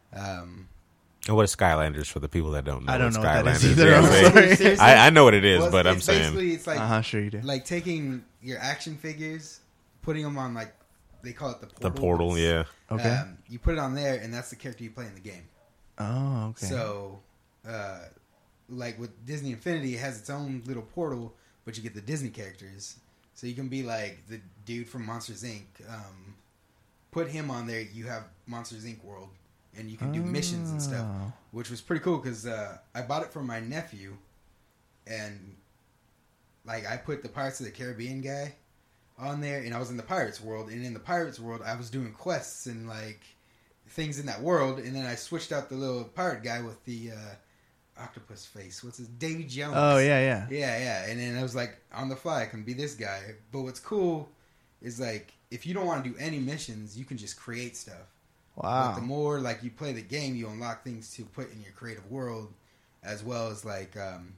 And what is Skylanders for the people that don't know? I don't what know what that is Skylanders either. is? I'm Yeah, sorry. Seriously? I know what it is, Well, but I'm it's saying basically it's like Sure you do. like taking your action figures, putting them on like they call it the the portal. portal. Yeah, Okay. You put it on there, and that's the character you play in the game. Oh, okay. So, like with Disney Infinity, it has its own little portal, but you get the Disney characters. So you can be like the dude from Monsters Inc. Put him on there. You have Monsters Inc. World, and you can do missions and stuff, Oh. which was pretty cool because I bought it for my nephew, and like I put the Pirates of the Caribbean guy on there, and I was in the Pirates world, and in the Pirates world, I was doing quests and like things in that world, and then I switched out the little pirate guy with the octopus face. What's his Davy Jones? Oh yeah. Yeah, and then I was like, on the fly, I can be this guy. But what's cool is like, if you don't want to do any missions, you can just create stuff. But Wow. the more like you play the game, you unlock things to put in your creative world, as well as like,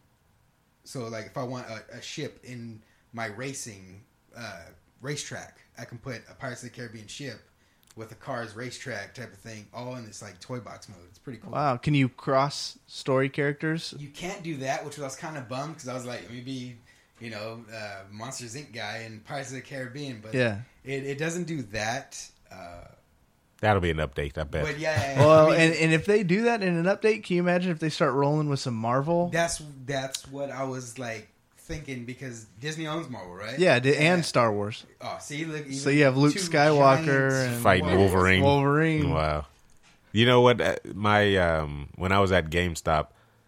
so like if I want a ship in my racing racetrack, I can put a Pirates of the Caribbean ship with a Cars racetrack type of thing, all in this like toy box mode. It's pretty cool. Wow. Can you cross story characters? You can't do that, which I was kind of bummed because I was like, maybe Monsters Inc. guy and Pirates of the Caribbean, but Yeah. it doesn't do that. that'll be an update. I bet. But yeah, Well, I mean, and if they do that in an update, can you imagine if they start rolling with some Marvel? that's what I was like thinking because Disney owns Marvel, right? Yeah, and Star Wars. Oh, see, look. So you have Luke two Skywalker giants and Fighting Wolverine. Wolverine. Wow. You know what? My when I was at GameStop,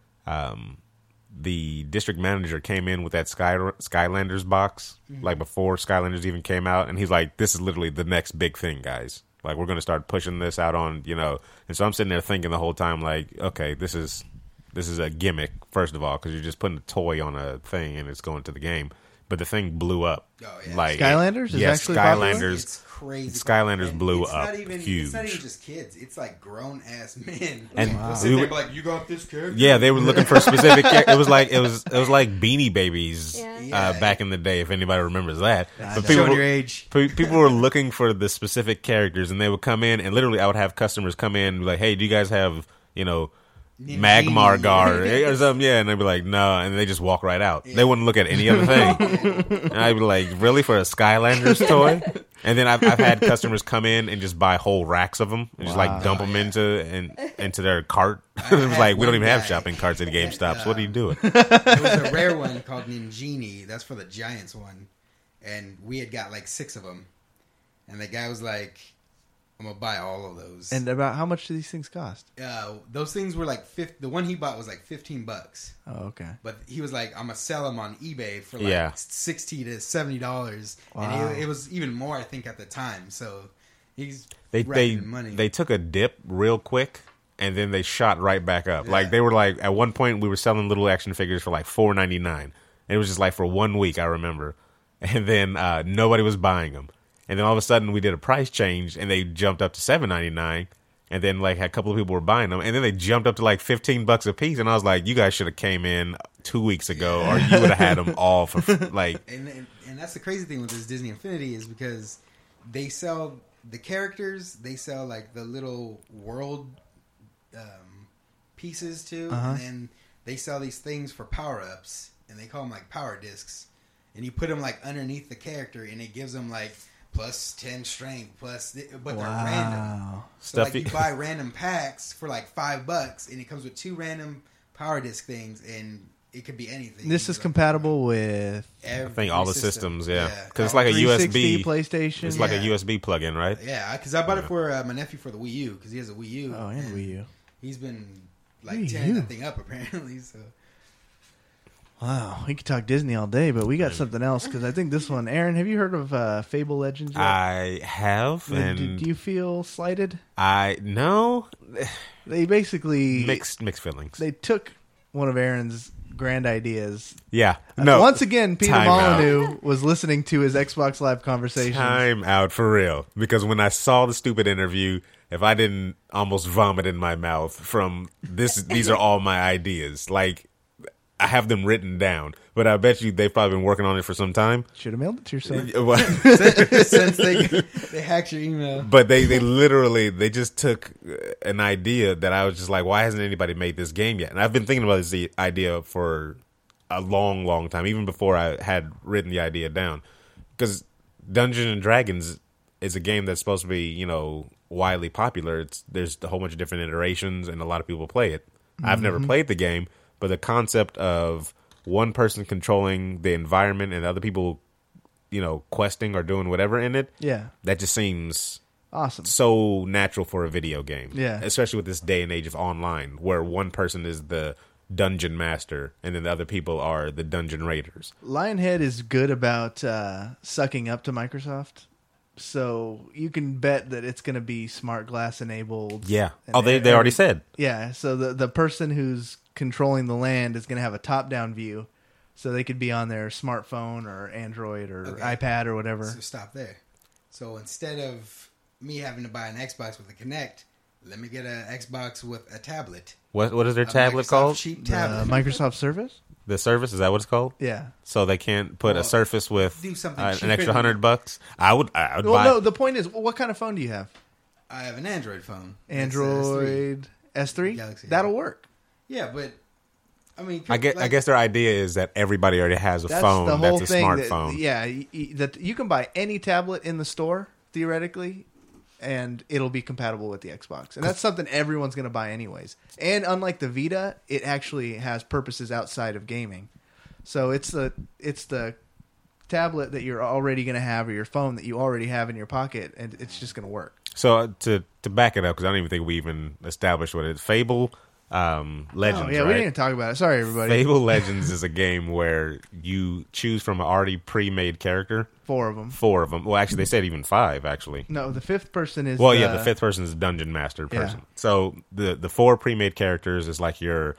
the district manager came in with that Skylanders box, like before Skylanders even came out, and he's like, "This is literally the next big thing, guys. Like, we're going to start pushing this out on, And so I'm sitting there thinking the whole time, like, okay, this is a gimmick, first of all, because you're just putting a toy on a thing and it's going to the game. But the thing blew up. Oh, yeah. Like Skylanders is yes, actually popular? Skylanders. It's crazy. Skylanders And blew it's up not even, huge. It's not even just kids. It's like grown ass men. And They'll wow. sit there like, you got this character. Yeah, they were looking for specific. It was like Beanie Babies Yeah. back in the day, if anybody remembers that. I But know. people Showing were, your age. people were looking for the specific characters, and they would come in, and literally, I would have customers come in and be like, "Hey, do you guys have Magmar Gar or something?" Yeah, and they'd be like, "No," and they just walk right out. They wouldn't look at any other thing. And I'd be like, "Really, for a Skylanders toy?" And then I've had customers come in and just buy whole racks of them and just like dump them into their cart. It was like, we don't even have shopping carts at GameStop. So what are you doing? There was a rare one called Ninjini. That's for the Giants one. And we had got like 6 of them. And the guy was like, I'm going to buy all of those. And about how much do these things cost? Those things were like, the one he bought was like $15. Oh, okay. But he was like, I'm going to sell them on eBay for like Yeah. $60 to $70. Wow. And it was even more, I think, at the time. So he's They racking money. they took a dip real quick and then they shot right back up. Yeah. Like they were like at one point we were selling little action figures for like $4.99. It was just like for 1 week, I remember, and then nobody was buying them. And then all of a sudden we did a price change and they jumped up to $7.99. And then like a couple of people were buying them, and then they jumped up to like $15 a piece. And I was like, you guys should have came in 2 weeks ago, or you would have had them all for like. And that's the crazy thing with this Disney Infinity is because they sell the characters, they sell like the little world pieces too, and then they sell these things for power ups, and they call them like power discs, and you put them like underneath the character, and it gives them like plus 10 strength, but they're random. So like you buy random packs for like $5, and it comes with 2 random power disc things, and it could be anything. This is compatible with I think all the systems, yeah. Because it's like a USB PlayStation. It's like a USB plug-in, right? Yeah, because I bought it for my nephew for the Wii U, because he has a Wii U. Oh, and Wii U. He's been like tearing that thing up apparently. So. Wow, we could talk Disney all day, but we got something else because I think this one. Aaron, have you heard of Fable Legends yet? I have. And do you feel slighted? No. They basically mixed feelings. They took one of Aaron's grand ideas. Yeah. No. Once again, Peter Molyneux was listening to his Xbox Live conversations. Time out for real. Because when I saw the stupid interview, if I didn't almost vomit in my mouth from this, these are all my ideas. Like, I have them written down, but I bet you they've probably been working on it for some time. Should have mailed it to yourself. Since they hacked your email. But they literally, they just took an idea that I was just like, why hasn't anybody made this game yet? And I've been thinking about this idea for a long, long time, even before I had written the idea down. Because Dungeons and Dragons is a game that's supposed to be, widely popular. There's a whole bunch of different iterations, and a lot of people play it. Mm-hmm. I've never played the game. But the concept of one person controlling the environment and other people, questing or doing whatever in it, that just seems awesome, so natural for a video game. Yeah, especially with this day and age of online, where one person is the dungeon master and then the other people are the dungeon raiders. Lionhead is good about sucking up to Microsoft. So you can bet that it's going to be smart glass enabled. Yeah. They already said. Yeah. So the person who's controlling the land is going to have a top-down view, so they could be on their smartphone or Android or iPad or whatever. So stop there. So instead of me having to buy an Xbox with a Kinect, let me get an Xbox with a tablet. What is their tablet called? Cheap tablet. Microsoft Surface? The Surface, is that what it's called? Yeah. So they can't put a Surface with do something an extra $100? I would buy. No, the point is, what kind of phone do you have? I have an Android phone. Android S3? Galaxy. That'll work. Yeah, but I mean, I guess their idea is that everybody already has a phone that's a smartphone. That you can buy any tablet in the store theoretically, and it'll be compatible with the Xbox. And that's something everyone's going to buy anyways. And unlike the Vita, it actually has purposes outside of gaming. So it's the tablet that you're already going to have, or your phone that you already have in your pocket, and it's just going to work. So to back it up, because I don't even think we even established what it is. Fable Legends. Oh, yeah, right? we didn't even talk about it. Sorry, everybody. Fable Legends is a game where you choose from an already pre-made character. 4 of them. 4 of them. Well, actually, they said even 5. Actually, no. The 5th person is. Well, the 5th person is a dungeon master person. Yeah. So the 4 pre-made characters is like your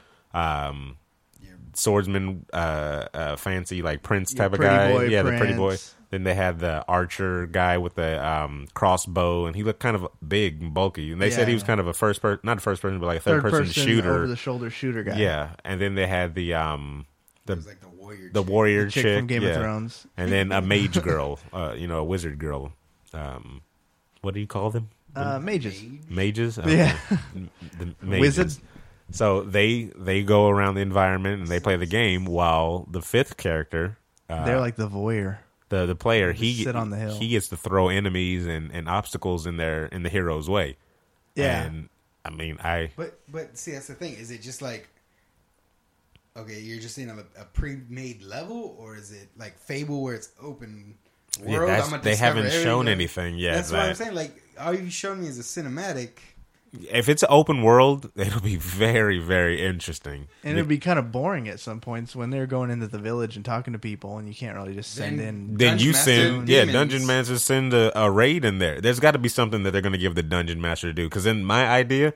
swordsman, fancy like prince type of guy. Boy, yeah, prince. The pretty boy. Then they had the archer guy with the crossbow, and he looked kind of big and bulky. And they said he was kind of a not a first person, but like a third person shooter, over the shoulder shooter guy. Yeah, and then they had the it was like the warrior the chick from Game of Thrones, and then a mage girl, a wizard girl. What do you call them? Mages. Mages. Okay. Yeah, the mages. Wizards. So they go around the environment and they play the game, while the 5th character, they're like the voyeur. The player, sit on the hill. He gets to throw enemies and obstacles in the hero's way. Yeah, and I mean, But see, that's the thing. Is it just like, okay, you're just in a pre-made level, or is it like Fable where it's open world? Yeah, they haven't shown anything yet. That's what I'm saying. Like, all you showed me is a cinematic. If it's an open world, it'll be very, very interesting. And it'll be kind of boring at some points when they're going into the village and talking to people, and you can't really just send in. Then you send, demons. Dungeon Master send a raid in there. There's got to be something that they're going to give the Dungeon Master to do. Because in my idea,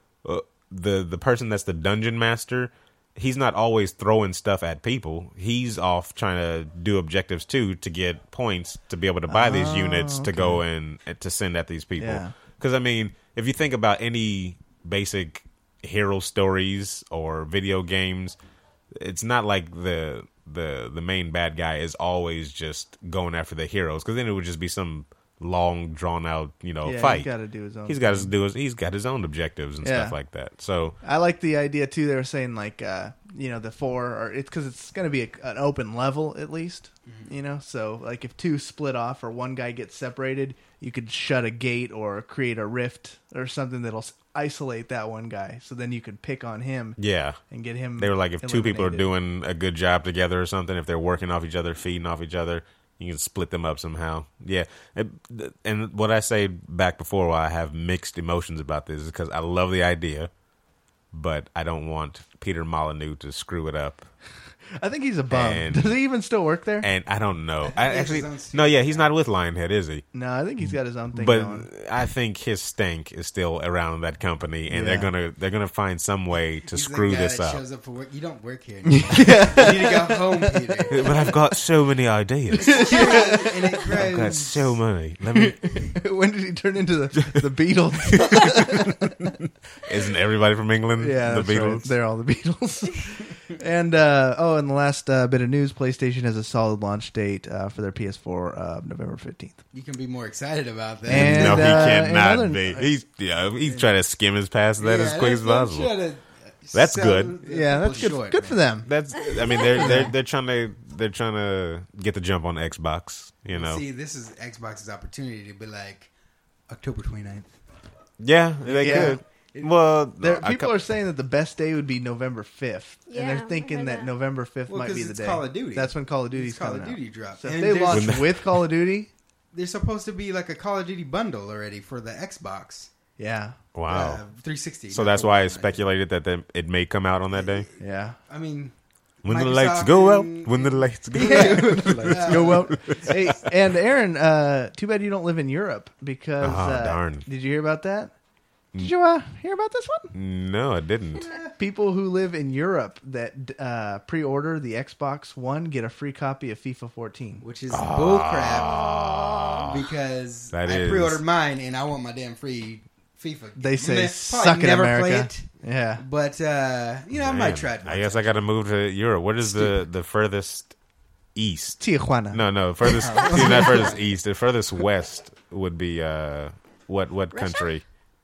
the person that's the Dungeon Master, he's not always throwing stuff at people. He's off trying to do objectives too, to get points to be able to buy these units to go and to send at these people. Because I mean, if you think about any basic hero stories or video games, it's not like the main bad guy is always just going after the heroes, because then it would just be some long, drawn out, Yeah, fight. he's got to do his own. He's got his own objectives and stuff like that. So I like the idea too. They were saying like, the 4, or it's because it's going to be an open level at least. So like if 2 split off or one guy gets separated, you could shut a gate or create a rift or something that'll isolate that one guy. So then you could pick on him. Yeah, and get him. They were like, if 2 people are eliminated. doing a good job together or something, if they're working off each other, feeding off each other, you can split them up somehow. Yeah, and what I say back before, why I have mixed emotions about this, is because I love the idea, but I don't want Peter Molyneux to screw it up. I think he's a bum. And- Does he even still work there? And I don't know. he has his own He's not with Lionhead, is he? No, I think he's got his own thing But going. I think his stank is still around that company, and Yeah. they're gonna find some way to He's screw the guy this that up. Shows up for work. You don't work here anymore. You need to go home, Peter. But I've got so many ideas. And it grows. I've got so many. Let me. When did he turn into the Beatles? Isn't everybody from England Yeah, the that's right. Beatles? They're all the Beatles. And in the last bit of news, PlayStation has a solid launch date for their PS4 November 15th. You can be more excited about that. And- No, he cannot another- be. He's trying to skim his past that as quick as possible. That's good. Yeah, that's good. Good for them. They're trying to get the jump on Xbox. See, this is Xbox's opportunity to be like October 29th. Yeah, they Yeah. could. Well, People are saying that the best day would be November 5th, and Yeah, they're I thinking heard that that. November 5th Well, might 'cause be the it's day. Call of Duty. That's when Call of Duty's It's Call coming of out. Duty drops. So if And they there's- launch with Call of Duty, There's supposed to be like a Call of Duty bundle already for the Xbox. yeah, wow. 360. So that's why I speculated that it may come out on that day. yeah. I mean, When the Microsoft lights go out. and- When the lights go out. Let's go out. Hey, and Aaron, too bad you don't live in Europe because Oh, darn. Did you hear about that? Did you hear about this one? No, I didn't. People who live in Europe that pre-order the Xbox One get a free copy of FIFA 14. which is bullcrap because That I is- pre-ordered mine and I want my damn free FIFA. They say Probably suck in never America. play it, Yeah. but I might try it. I guess I got to move to Europe. What is the furthest east? Tijuana. No, furthest. Not furthest east. The furthest west would be what country?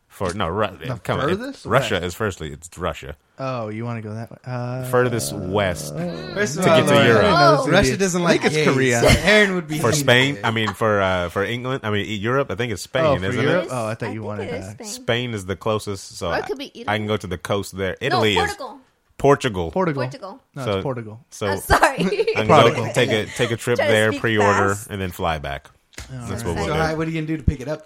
furthest Russia west? is firstly. It's Russia. Oh, you want to go that way? Furthest west First of to all, get to Europe. Oh. Russia doesn't like I think it's gays, Korea. so Aaron would be For hated. Spain, I mean for England, I mean Europe. I think it's Spain, Oh, for isn't Europe? it? Oh, I thought you think wanted it is that. Spain. Spain is the closest, so Or it could be Italy. I can go to the coast there. No, Italy is Portugal. Portugal. Portugal. No, So- it's Portugal. So I'm sorry. I can Prodigal. go take a trip Try to there, speak pre-order, fast. and then fly back. That's what So, we'll hi, do. what are you gonna do to pick it up?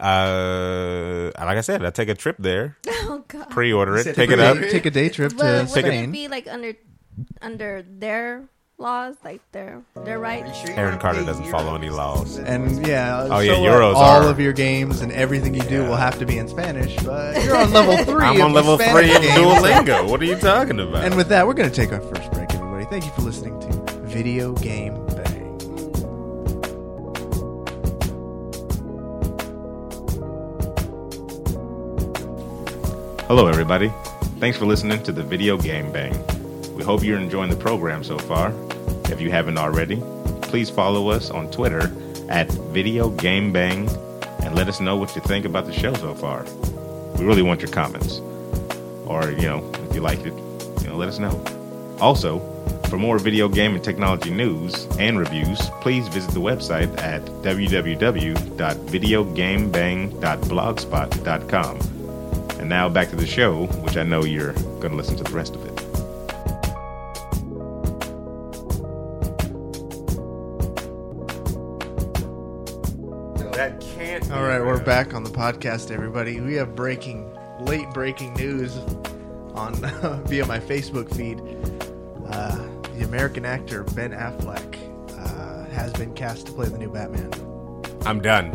Like I said, I take a trip there, Oh God. pre-order it, said pick it up. Take a day trip But to wouldn't Spain. it be like under their laws, like their rights? Aaron Carter doesn't follow any laws. And yeah, Oh, yeah, so Euros all are- of your games and everything you do will have to be in Spanish. But you're on level 3. I'm of on the level Spanish 3 of games. Duolingo. What are you talking about? And with that, we're going to take our first break, everybody. Thank you for listening to Video Game Bang. Hello, everybody. Thanks for listening to the Video Game Bang. We hope you're enjoying the program so far. If you haven't already, please follow us on Twitter at Video Game Bang and let us know what you think about the show so far. We really want your comments. Or, if you like it, let us know. Also, for more video game and technology news and reviews, please visit the website at www.videogamebang.blogspot.com. And now back to the show, which I know you're going to listen to the rest of it. That can't. All right, we're back on the podcast, everybody. We have late breaking news on via my Facebook feed. The American actor Ben Affleck has been cast to play the new Batman. I'm done.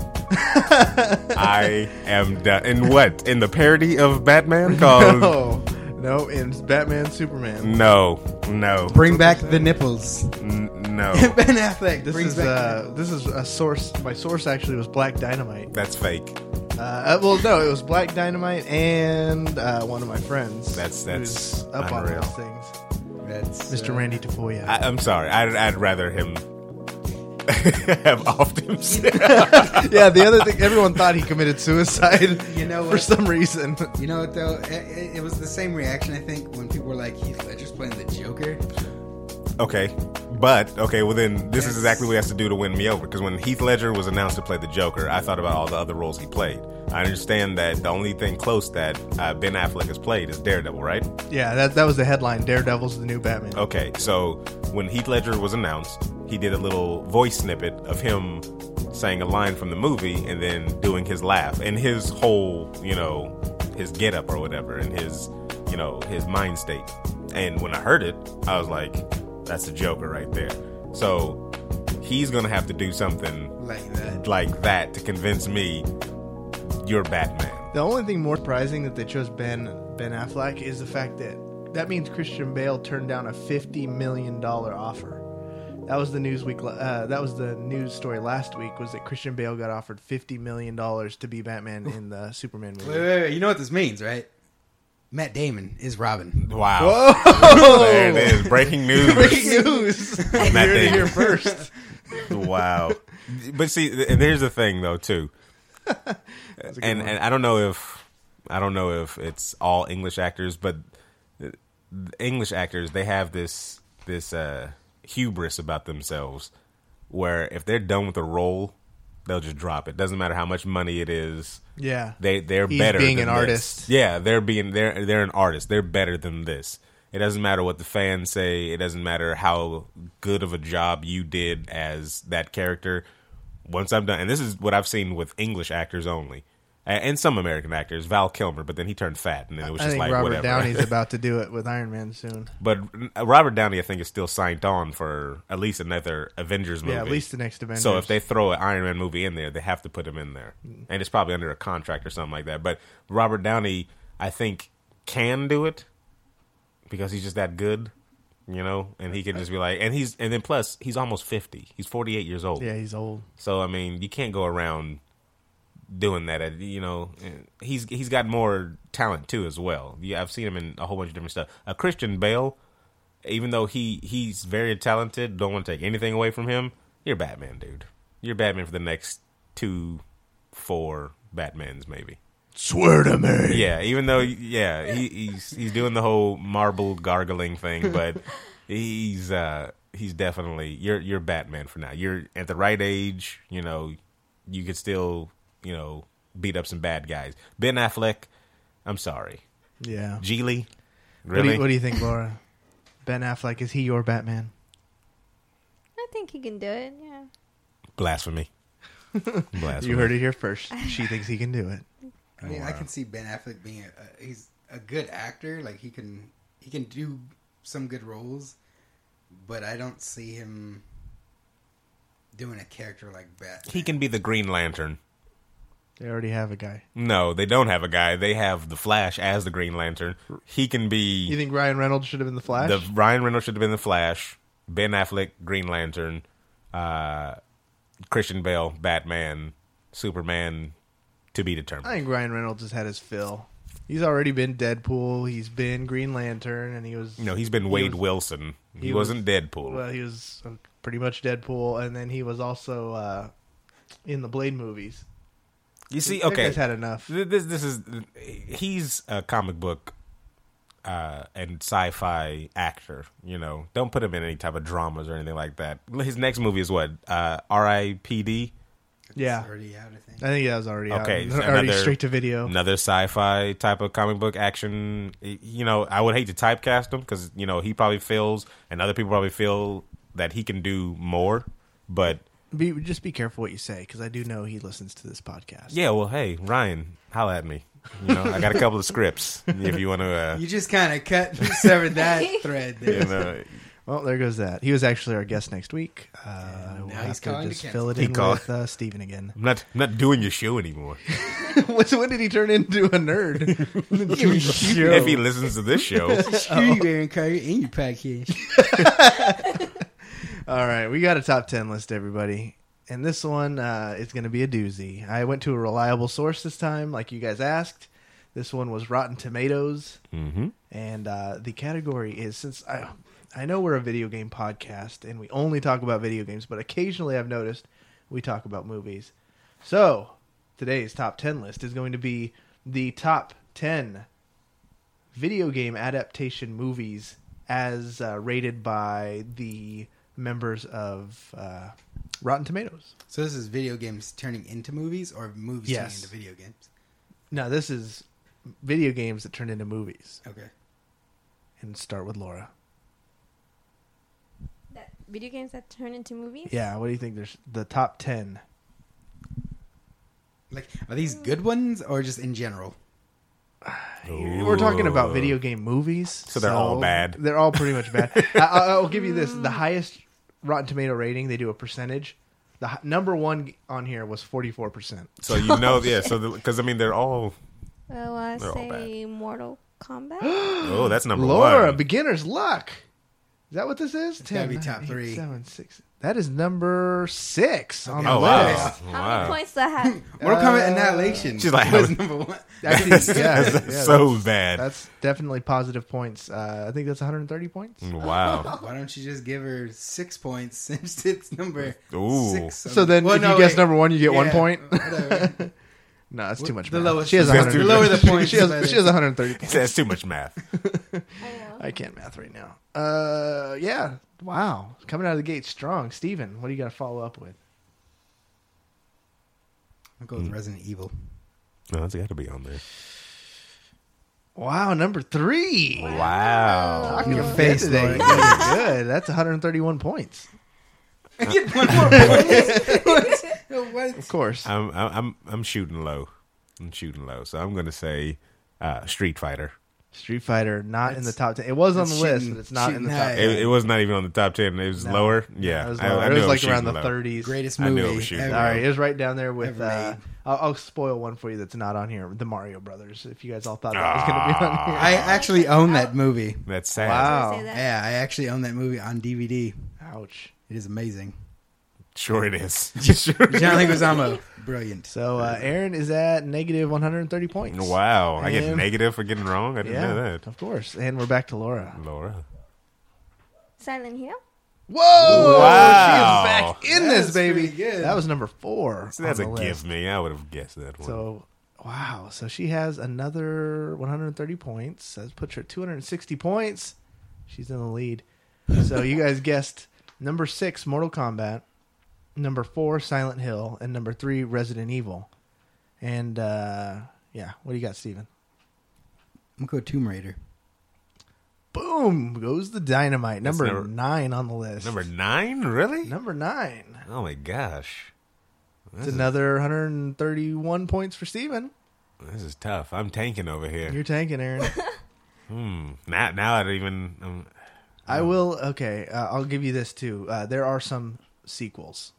I am done. In what? In the parody of Batman called? No, in Batman Superman. No. Bring back the nipples. No. Ben Affleck. This brings is back this is a source. My source actually was Black Dynamite. That's fake. Well, no, it was Black Dynamite and one of my friends. That's who's up on unreal. those things. that's Mr. Randy Tafoya. I'm sorry. I'd rather him have offed himself. Yeah, the other thing, everyone thought he committed suicide. You know for what? some reason. You know what though? It was the same reaction I think when people were like, Heath Ledger's playing the Joker. Okay, well then this is exactly what he has to do to win me over. Because when Heath Ledger was announced to play the Joker, I thought about all the other roles he played. I understand that the only thing close that Ben Affleck has played is Daredevil, right? Yeah, that was the headline. Daredevil's the new Batman. Okay, so when Heath Ledger was announced, he did a little voice snippet of him saying a line from the movie and then doing his laugh and his whole, his getup or whatever and his, his mind state. And when I heard it, I was like, that's the Joker right there. So he's going to have to do something like that to convince me you're Batman. The only thing more surprising that they chose Ben Affleck is the fact that means Christian Bale turned down a $50 million offer. That was the news news story last week, was that Christian Bale got offered $50 million to be Batman in the Superman movie. Wait. You know what this means, right? Matt Damon is Robin. Wow. Whoa. There it is. Breaking news. Breaking news. Matt You're Damon. here first. Wow. But see, there's the thing though too. And I don't know if it's all English actors, but the English actors, they have this hubris about themselves where if they're done with a role, they'll just drop it. Doesn't matter how much money it is. Yeah. They're He's better being than an this. artist. Yeah, they're an artist. They're better than this. It doesn't matter what the fans say. It doesn't matter how good of a job you did as that character. Once I'm done, and this is what I've seen with English actors only, and some American actors, Val Kilmer, but then he turned fat, and then it was just like Robert whatever. Downey's about to do it with Iron Man soon. But Robert Downey, I think, is still signed on for at least another Avengers movie. Yeah, at least the next Avengers. So if they throw an Iron Man movie in there, they have to put him in there, and it's probably under a contract or something like that. But Robert Downey, I think, can do it because he's just that good. And he can just be like, and then plus he's almost 50. He's 48 years old. Yeah, he's old. So I mean, you can't go around doing that. He's got more talent too as well. Yeah, I've seen him in a whole bunch of different stuff. Christian Bale, even though he's very talented, don't want to take anything away from him. You're Batman, dude. You're Batman for the next 2-4 Batmans, maybe. Swear to me. Yeah, even though he's doing the whole marble gargling thing, but he's definitely you're Batman for now. You're at the right age, you could still, beat up some bad guys. Ben Affleck, I'm sorry. Yeah. Geely, really? What do you think, Laura? Ben Affleck, is he your Batman? I think he can do it. Yeah. Blasphemy. You heard it here first. She thinks he can do it. I mean, I can see Ben Affleck being he's a good actor. Like he can do some good roles, but I don't see him doing a character like Batman. He can be the Green Lantern. They already have a guy. No, they don't have a guy. They have the Flash as the Green Lantern. He can be. You think Ryan Reynolds should have been the Flash? Ryan Reynolds should have been the Flash. Ben Affleck, Green Lantern. Christian Bale, Batman. Superman. To be determined. I think Ryan Reynolds has had his fill. He's already been Deadpool. He's been Green Lantern, and he was. He's been Wade Wilson. He wasn't Deadpool. Well, he was pretty much Deadpool, and then he was also in the Blade movies. You see, That okay, guy's had enough. He's a comic book and sci-fi actor. Don't put him in any type of dramas or anything like that. His next movie is what? R.I.P.D. Yeah, It's already out, I think. I think that was already Okay, out. Already straight to video. Another sci-fi type of comic book action. I would hate to typecast him because he probably feels, and other people probably feel that he can do more. But Just be careful what you say, because I do know he listens to this podcast. yeah, well, hey, Ryan, holla at me. I got a couple of scripts if you want to. You just kind of severed that thread there. Well, there goes that. He was actually our guest next week. We'll now have he's to calling just to fill it cancel. in with Steven again. I'm not doing your show anymore. When did he turn into a nerd? If he listens to this show. Screw you, Aaron Carter, and your podcast. All right, we got a top 10 list, everybody. And this one is going to be a doozy. I went to a reliable source this time, like you guys asked. This one was Rotten Tomatoes. Mm-hmm. And the category is, I know we're a video game podcast and we only talk about video games, but occasionally I've noticed we talk about movies. So today's top 10 list is going to be the top 10 video game adaptation movies as rated by the members of Rotten Tomatoes. So this is video games turning into movies, or movies turning into video games? No, this is video games that turn into movies. Okay. And start with Laura. Video games that turn into movies? Yeah, what do you think? There's the top 10. Like, are these good ones or just in general? We're talking about video game movies. So they're all bad. They're all pretty much bad. I'll give you this. The highest Rotten Tomato rating, they do a percentage. The number one on here was 44%. So you know, yeah. So because I mean, they're all. Well, I They're all say Mortal Kombat. Oh, that's number Laura, one. Beginner's Luck. Is that what this is? It's gotta be top 3. 7, 6. That is number 6 on the Oh list. wow! How many points do I have? Mortal Kombat Annihilation. She's like, was number 1. Actually, yeah, so bad. That's definitely positive points. I think that's 130 points. Wow. Why don't you just give her 6 points since it's number Ooh. 6? So then, if you guess number one, you get 1 point. Whatever. No, that's too much. The math. lowest. She has The 100. lower the points, She has the better. 130 points. That's too much math. I know. I can't math right now. Yeah. Wow. Coming out of the gate strong. Steven, what do you got to follow up with? I'll go with Resident Evil. No, it's got to be on there. Wow, number 3. Wow. Knock Your your face, face today. Laura. You're good. That's 131 points. I get 1 more point. What? Of course. I'm shooting low. So I'm gonna say Street Fighter. Street Fighter, not in the top 10. It was on the that's list, shooting- but it's not in the top shooting 10. It was not even on the top 10. It was No. lower. Yeah, It was, I lower. knew It was like shooting around the low. 30s. Greatest I knew it movie was shooting. ever. All right, it was right down there with. Ever made. I'll spoil one for you that's not on here. The Mario Brothers. If you guys all thought that was going to be on here. I actually own that movie. That's sad. Wow. Say that. Yeah, I actually own that movie on DVD. Ouch. It is amazing. Sure it is. John Leguizamo, brilliant. So Aaron is at negative 130 points. Wow. I get And- negative for getting wrong. I didn't know Yeah, that. of course. And we're back to Laura. Laura. Silent Hill. Whoa! Wow. She is back in this, That's baby. pretty good. That was number 4. So that's on a the give list. me. I would have guessed that one. So, wow. So she has another 130 points. That puts her at 260 points. She's in the lead. So you guys guessed number 6, Mortal Kombat. Number 4, Silent Hill. And number 3, Resident Evil. And, yeah. What do you got, Steven? I'm going to go Tomb Raider. Boom! Goes the dynamite. That's Number 9 on the list. Number 9? Really? Number 9. Oh my gosh. It's another 131 points for Steven. This is tough. I'm tanking over here. You're tanking, Aaron. Now I don't even. I will. Okay, I'll give you this too. There are some sequels.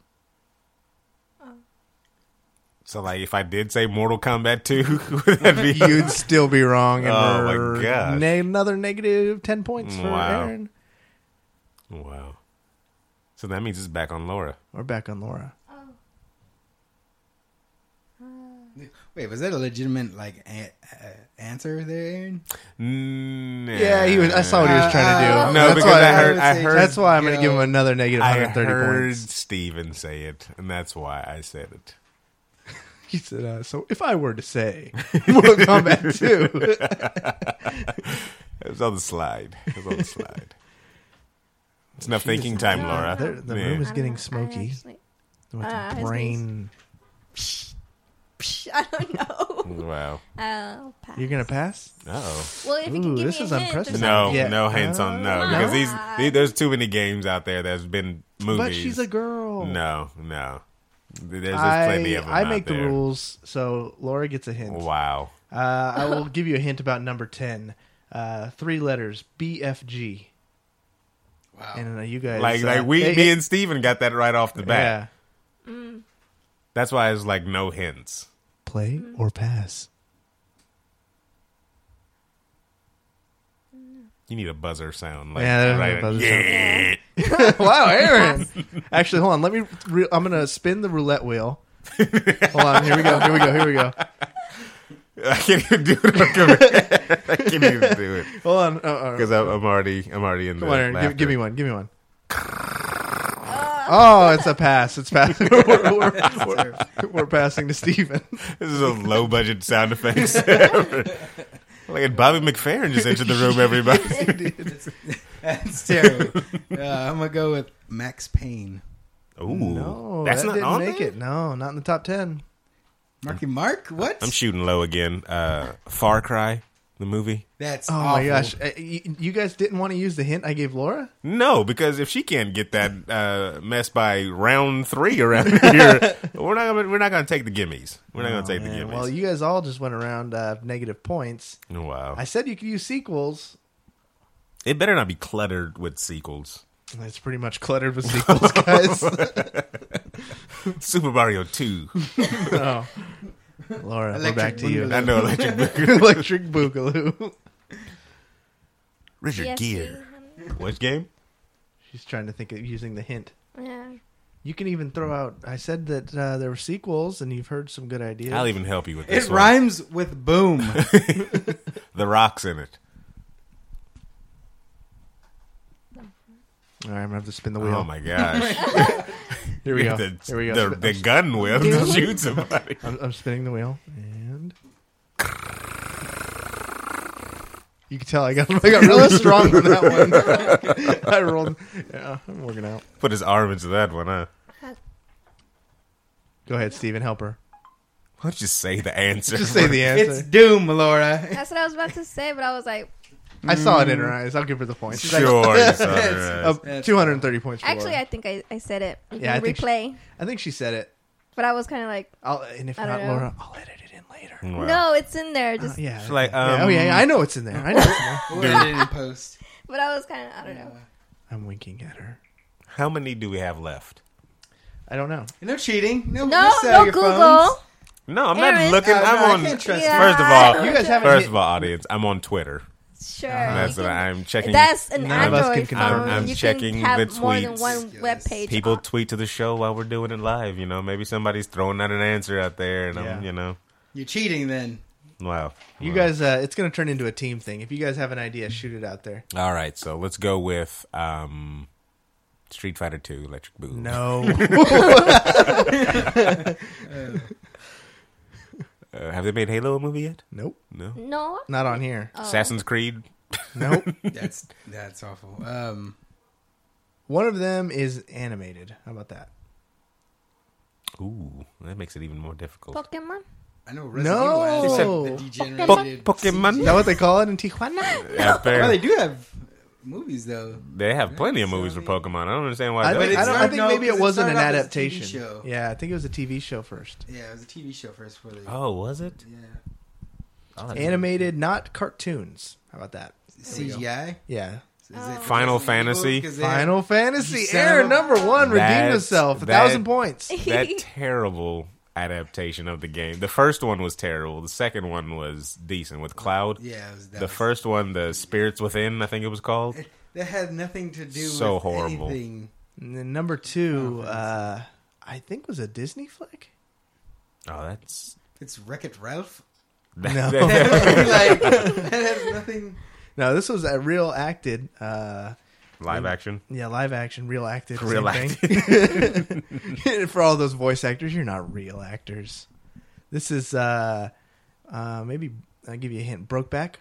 So, like, if I did say Mortal Kombat 2, would that be? You'd still be wrong. And Oh, my we're gosh. Another negative 10 points for Wow. Aaron. Wow. So that means it's back on Laura. We're back on Laura. Wait, was that a legitimate answer there, Aaron? Nah. Yeah, he was. I saw what he was trying to do. No, That's because why I heard. That's why I'm going to give him another negative I 130 heard points. Steven say it, and that's why I said it. He said, "So if I were to say Mortal Kombat 2." It was on the slide. It's enough thinking time, Laura. The Yeah. room is getting I smoky. actually- With his the brain. I don't know. Wow. I'll pass. You're going to pass? Oh. Well, if you can Ooh, give this me is a hint or unprecedented. something. No, Yeah. no hints on no, Come because on. there's too many games out there. There's been movies. But she's a girl. No. There's just plenty of them I out make the there. rules, so Laura gets a hint. Wow. I will give you a hint about number 10. 3 letters, BFG. Wow. And you guys... Like hey, me and Steven got that right off the bat. Yeah. That's why it's like no hints. Play or pass? You need a buzzer sound. Like, Yeah, there's right. a buzzer Yeah. Wow, Aaron! Actually, hold on. I'm going to spin the roulette wheel. Hold on. Here we go. I can't even do it. I can't even do it Hold on. because I'm already in Come the on, Aaron. laughter. Give me one. Give me one. Oh, it's a pass. It's pass. We're passing to Steven. This is a low budget sound effects. Like Bobby McFerrin just entered the room. Everybody. That's terrible. I'm gonna go with Max Payne. Ooh, No, that's that not didn't on make there? it. No, not in the top 10. Marky Mark? What? I'm shooting low again. Far Cry, the movie. That's Oh awful. my gosh! You guys didn't want to use the hint I gave Laura? No, because if she can't get that mess by round 3 around here, we're not gonna take the gimmies. We're not gonna take the Man, gimmies. well, you guys all just went around negative points. Oh, wow, I said you could use sequels. it better not be cluttered with sequels. It's pretty much cluttered with sequels, guys. Super Mario 2. Oh. Laura, we're Electric back to you. Boogaloo. I know Electric Boogaloo. Electric Boogaloo. Richard Yes, Gere. Which game? She's trying to think of using the hint. Yeah. You can even throw out. I said that there were sequels, and you've heard some good ideas. I'll even help you with this It one. rhymes with boom. The Rock's in it. All right, I'm gonna have to spin the wheel. Oh my gosh! Here we go. The, Here we go. The gun will shoot somebody. I'm spinning the wheel, and you can tell I got really strong on that one. I rolled. Yeah, I'm working out. Put his arm into that one, huh? Go ahead, Steven. Help her. Why don't you say the answer? Just say the answer. It's doom, Laura. That's what I was about to say, but I was like, I saw it in her eyes. I'll give her the points. She's like, Sure. you saw her eyes. 230 points for actually, Laura. I think I said it. You Yeah, I can think replay. I think she said it. But I was kind of like, And if I not, don't know. Laura, I'll edit it in later. Wow. no, it's in there. Just, Yeah. She's like, yeah, yeah, I know it's in there. I know it's in there. We'll edit it in post. but I was kind of, I don't know. I'm winking at her. How many do we have left? I don't know. No cheating. No, No, sell no your Google. phones. No, I'm Aaron. not looking. No, I'm I on. can't trust Yeah. First of all, You guys haven't first hit- of all, audience, I'm on Twitter. Sure. That's you what can- I'm checking. That's an None of us Android can phone. confirm. I'm you checking can have the more than tweets. one web page. People tweet to the show while we're doing it live. You know, maybe somebody's throwing out an answer out there, and Yeah. I'm, you know, You're cheating then. wow. You Wow. guys, it's going to turn into a team thing. If you guys have an idea, shoot it out there. All right, so let's go with Street Fighter 2, Electric Boogaloo. No. Have they made Halo a movie yet? Nope. No. No? Not on here. Assassin's Creed. Nope. That's awful. One of them is animated. How about that? Ooh, that makes it even more difficult. Pokemon? I know Resident No. Evil has Except- the degenerated Pokemon. Is that what they call it in Tijuana? Yeah, Well, they do have movies though. they have plenty of movies for Pokemon. I don't understand why. I they think, don't. I think maybe it wasn't an started off as a TV adaptation. show. Yeah, I think it was a TV show first. Yeah, it was a TV show first. For the Oh, was it? yeah I'll have to- Animated, not cartoons. How about that? CGI. Yeah. Is it Final Resident Fantasy? Evil? 'Cause they have- Final Fantasy. Son of Aaron, a- number one, redeemed That's- himself. that- 1,000 points. That terrible adaptation of the game. The first one was terrible. The second one was decent with Cloud. Yeah, it was, The first one, the Spirits Within, I think it was called. that had nothing to do So with horrible. anything. And then number two, I think was a Disney flick. Oh, that's It's Wreck-It Ralph. No. Like that has nothing. No, this was a real acted. live action. Yeah, live action, real acted. Real same thing. For all those voice actors, you're not real actors. This is maybe I'll give you a hint. Brokeback.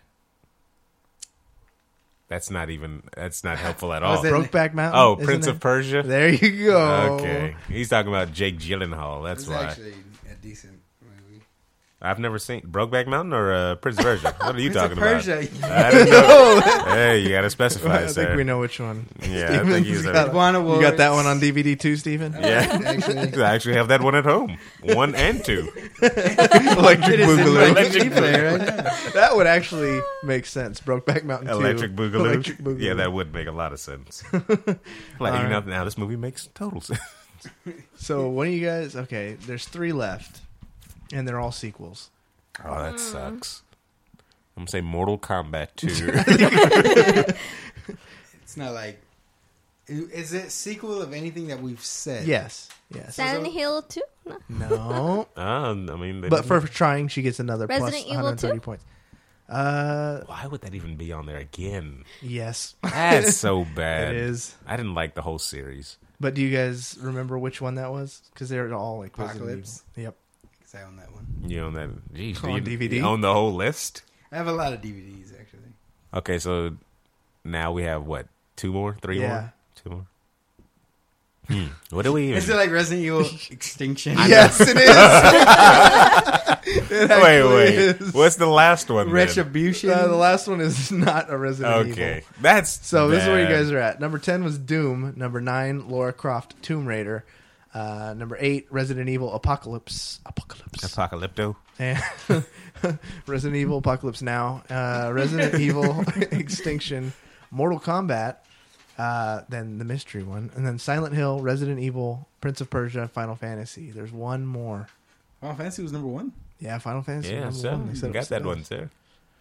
That's not helpful at Was all. it- Brokeback Mountain. Oh, isn't Prince it? of Persia. There you go. Okay, he's talking about Jake Gyllenhaal. It That's was why. actually a decent movie. I've never seen Brokeback Mountain or Prince of Persia. What are you Prince talking of about? Persia. I didn't know. Hey, you gotta specify, I sir. think we know which one. Yeah, I think he's got, Iguana you got that Wars. one on DVD too, Steven? Yeah, Actually. I actually have that one at home. 1 and 2. Electric It is in my Boogaloo. DVD player right now. That would actually make sense. Brokeback Mountain 2. Electric Boogaloo. Electric Boogaloo. Yeah, that would make a lot of sense. Like, you know, now this movie makes total sense. So, one of you guys... Okay, there's 3 left. And they're all sequels. Oh, that sucks. I'm gonna say Mortal Kombat 2. It's not like Is it sequel of anything that we've said? Yes. Yes. Silent Hill 2? No. No. I mean, But for trying, she gets another Resident plus Evil 130 2? points. why would that even be on there again? Yes. That's so bad. It is. I didn't like the whole series. But do you guys remember which one that was? Because they're all like Resident Apocalypse. Evil. Yep. Because I own that one. You own that? Geez, On DVD? You own the whole list? I have a lot of DVDs, actually. Okay, so now we have what? 2 more? 3 Yeah. more? 2 more? What do we even... Is it like Resident Evil Extinction? Yes, it is. It actually Wait. is. What's the last one then? Retribution? The last one is not a Resident Evil. Okay. That's So this is where you bad. guys are at. Number 10 was Doom. Number 9, Lara Croft Tomb Raider. Number 8, Resident Evil Apocalypse. Apocalypto. And Resident Evil Apocalypse Now. Resident Evil Extinction. Mortal Kombat. Then the mystery one. And then Silent Hill, Resident Evil, Prince of Persia, Final Fantasy. There's one more. Final Fantasy was number 1? Yeah, Final Fantasy. Yeah, number so one. They said you it got was that still. one, sir.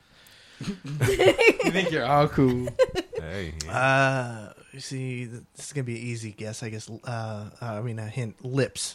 You think you're all cool. Hey, yeah. You see, this is gonna be an easy guess, I guess. I mean, a hint. Lips.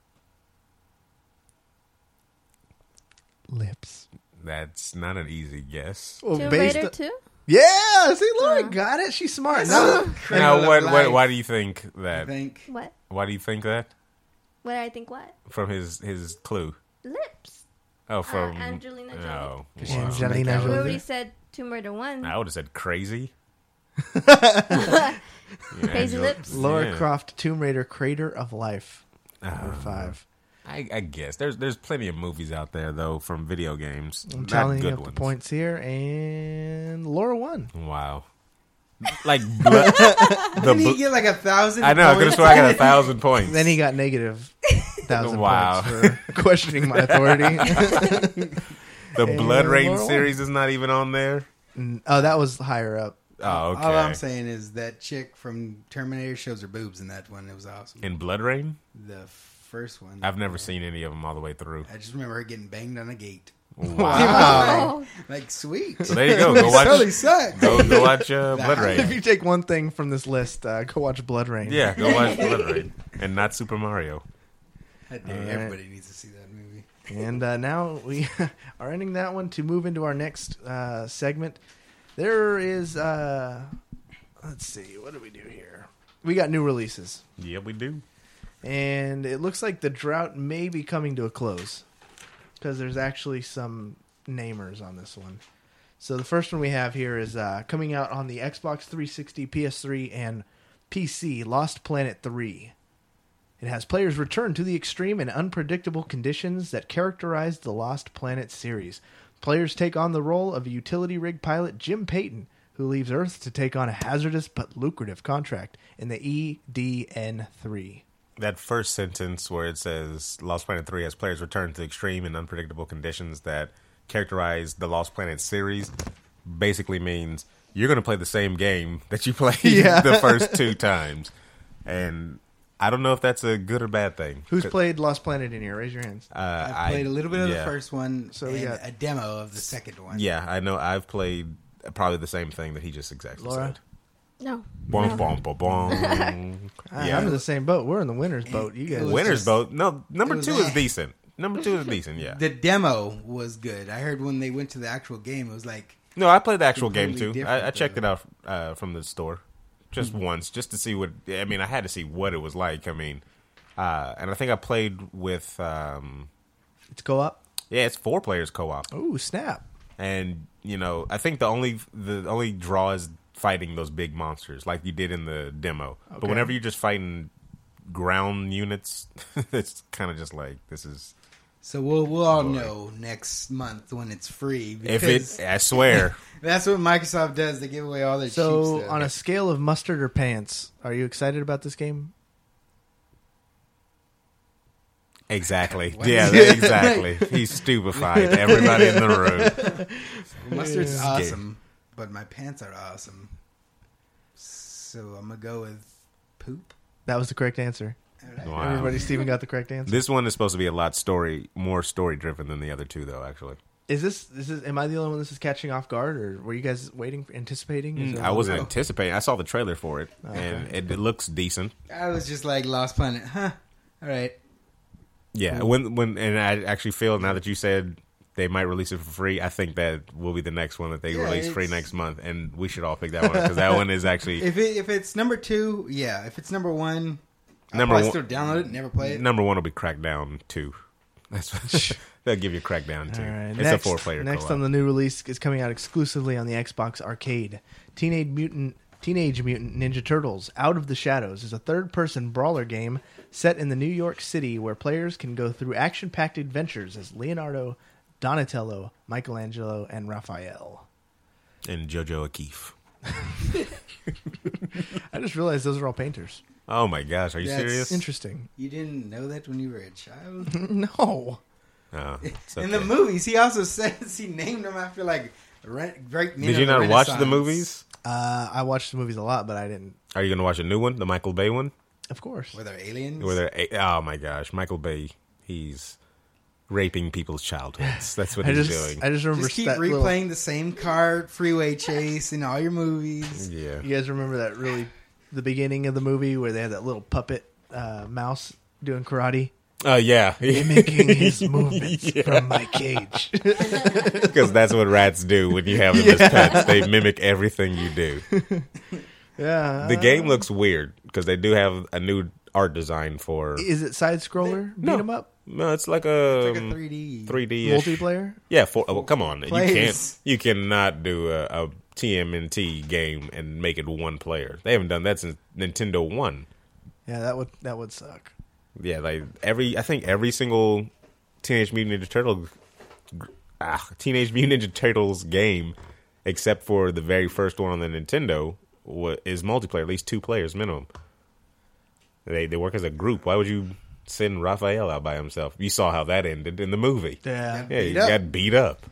That's not an easy guess. Well, Tomb based Raider on- 2? Yeah, see, Laura got it. She's smart. No, Now, Criminal of life, why do you think I that? think. What? Why do you think that? What I think what? From his clue. Lips. Oh, from Angelina Jolie. Oh, She wow. was from Angelina Macau. We Jolie. already said Tomb Raider 1. I would have said crazy. Crazy Lips. Lara Yeah. Croft, Tomb Raider, Crater of Life. Number 5. I guess there's plenty of movies out there though from video games. I'm Not tallying good up the ones. points here, and Laura won. Wow. Like the Didn't he get like 1,000? I know. I could have sworn I got 1,000 points. Then he got negative 1,000 Wow. points for questioning my authority. the Blood Rain Laura won. series is not even on there. Oh, that was higher up. Oh, okay. All I'm saying is that chick from Terminator shows her boobs in that one. It was awesome. In Blood Rain, The first one. I've never seen any of them all the way through. I just remember her getting banged on a gate. Oh. Like, sweet. So there you go. Go This watch. totally sucks. Go watch Blood If Rain. you take one thing from this list, go watch Blood Rain. Yeah, go watch Blood Rain, and not Super Mario. I dare All right. everybody needs to see that movie. And now we are ending that one to move into our next segment. There is, let's see, what do we do here? We got new releases. Yeah, we do. And it looks like the drought may be coming to a close because there's actually some namers on this one. So the first one we have here is coming out on the Xbox 360, PS3, and PC, Lost Planet 3. It has players return to the extreme and unpredictable conditions that characterize the Lost Planet series. Players take on the role of utility rig pilot Jim Payton, who leaves Earth to take on a hazardous but lucrative contract in the EDN-3. That first sentence where it says Lost Planet 3 has players return to extreme and unpredictable conditions that characterize the Lost Planet series basically means you're going to play the same game that you played the first 2 times. And I don't know if that's a good or bad thing. Who's played Lost Planet in here? Raise your hands. I played a little bit of the yeah. first one So we and got- a demo of the second one. Yeah, I know. I've played probably the same thing that he just exactly Laura? said. No. Boom, No. boom, boom, boom. I'm in the same boat. We're in the winner's boat. You guys. was Winner's just- boat. No, number it was 2 is eh. decent. Number 2 is decent, yeah. The demo was good. I heard when they went to the actual game, it was like, No, I played the actual game too. Completely I different, checked it though. out from the store just once, just to see what. I mean, I had to see what it was like. I mean, and I think I played with. It's co-op. Yeah, it's 4 players co-op, Oh, snap. and you know, I think the only draw is fighting those big monsters like you did in the demo. Okay. But whenever you're just fighting ground units, it's kind of just like this is. so we'll all know next month when it's free. If because it, I swear. that's what Microsoft does. They give away all their cheap So, stuff. on a scale of mustard or pants, are you excited about this game? Exactly. What? Yeah, exactly. He's stupefied. Everybody in the room. Mustard's Yeah. awesome, but my pants are awesome. So I'm gonna go with poop. That was the correct answer. Wow. Everybody, Steven got the correct answer. This one is supposed to be a lot more story driven than the other 2, though. Actually, Is this? Am I the only one this is catching off guard, or were you guys anticipating? Is there I a- wasn't anticipating. I saw the trailer for it, and it looks decent. I was just like Lost Planet, huh? All right. Yeah, when and I actually feel now that you said they might release it for free, I think that will be the next one that they release free next month, and we should all pick that one because that one is actually If it's number 2, yeah. If it's number 1, Number I'll one- still download it, never play it. number one will be Crackdown 2. That's what they'll give you Crackdown 2. All right. It's Next, a 4-player. Next co-op. on the new release is coming out exclusively on the Xbox Arcade. Teenage Mutant Ninja Turtles: Out of the Shadows is a third-person brawler game set in the New York City where players can go through action-packed adventures as Leonardo, Donatello, Michelangelo, and Raphael. and JoJo O'Keefe. I just realized those are all painters. Oh my gosh, are you That's serious? Interesting. You didn't know that when you were a child? No. Oh, it's In the okay. movies, he also says he named them after like great men Did you of the not watch the Renaissance. movies? I watched the movies a lot, but I didn't. Are you going to watch a new one, the Michael Bay one? Of course. Were there aliens? Oh my gosh, Michael Bay, he's raping people's childhoods. That's what he's doing. I just remember Just keep that replaying little- the same car freeway chase in all your movies. Yeah. You guys remember that the beginning of the movie where they had that little puppet mouse doing karate, Yeah. mimicking his movements from my cage. Because that's what rats do when you have them as pets. They mimic everything you do. Yeah. The game looks weird because they do have a new art design for. Is it side scroller? Beat 'em up No, it's like a, It's like a 3D. 3D multiplayer. Yeah, come on. Players. You cannot do a TMNT game and make it one player. They haven't done that since Nintendo 1. Yeah, that would suck. Yeah, like I think every single Teenage Mutant Ninja Turtles game, except for the very first one on the Nintendo, is multiplayer, at least 2 players minimum. They work as a group. Why would you send Raphael out by himself? You saw how that ended in the movie. Yeah. Yeah, he Beat up. got beat up.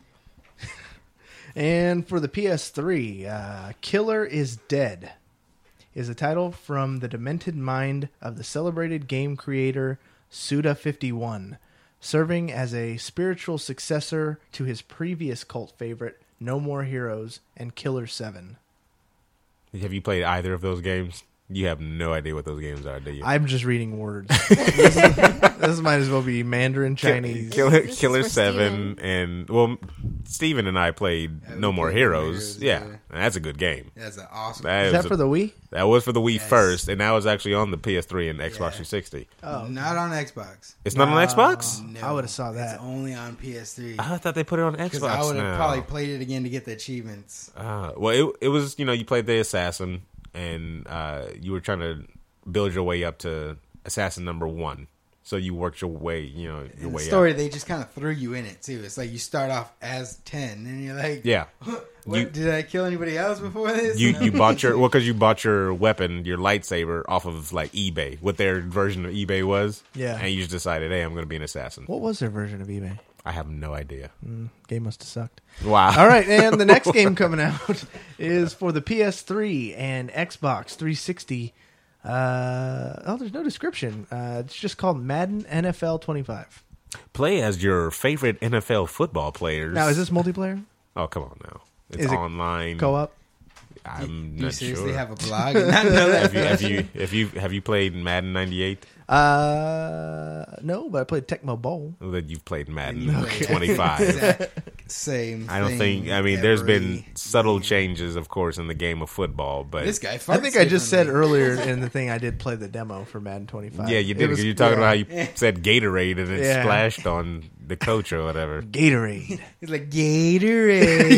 And for the PS3, Killer is Dead is a title from the demented mind of the celebrated game creator Suda51, serving as a spiritual successor to his previous cult favorite No More Heroes and Killer 7. Have you played either of those games? You have no idea what those games are, do you? I'm just reading words. This might as well be Mandarin Chinese. This is Killer for 7 and Steven and I played Yeah, we No More played Heroes. Heroes, Yeah, yeah. and that's a good game. That's an awesome. Is that for the Wii? That was for the Wii Yes. first, and now it's actually on the PS3 and Xbox Yeah. 360. Oh, Not on Xbox. It's not on Xbox? No, I would've saw that. It's only on PS3. I thought they put it on Because Xbox I would have now. probably played it again to get the achievements. Well, it was, you played the assassin, and you were trying to build your way up to assassin number 1. So you worked your way, your In the way story, up. they just kind of threw you in it too. It's like you start off as 10, and you're like, Yeah. what, did I kill anybody else before this? You bought because you bought your weapon, your lightsaber, off of like eBay, what their version of eBay was. Yeah. And you just decided, hey, I'm going to be an assassin. what was their version of eBay? I have no idea. Game must have sucked. Wow. All right, and the next game coming out is for the PS3 and Xbox 360. There's no description. It's just called Madden NFL 25. Play as your favorite NFL football players. Now, is this multiplayer? Oh, come on now. It's Is it online. Co-op? I'm You not seriously sure. have a blog and not know that? Have you played Madden 98? No, but I played Tecmo Bowl. Well, then you've played Madden Okay. 25. Exact same. I don't thing think. I mean, there's been every subtle game. changes, of course, in the game of football, but This guy. I farts think I just said differently. earlier in the thing I did play the demo for Madden 25. yeah, you It did. was- Because you're talking about how you yeah. said Gatorade and it Yeah. splashed on the coach or whatever. Gatorade. He's like Gatorade.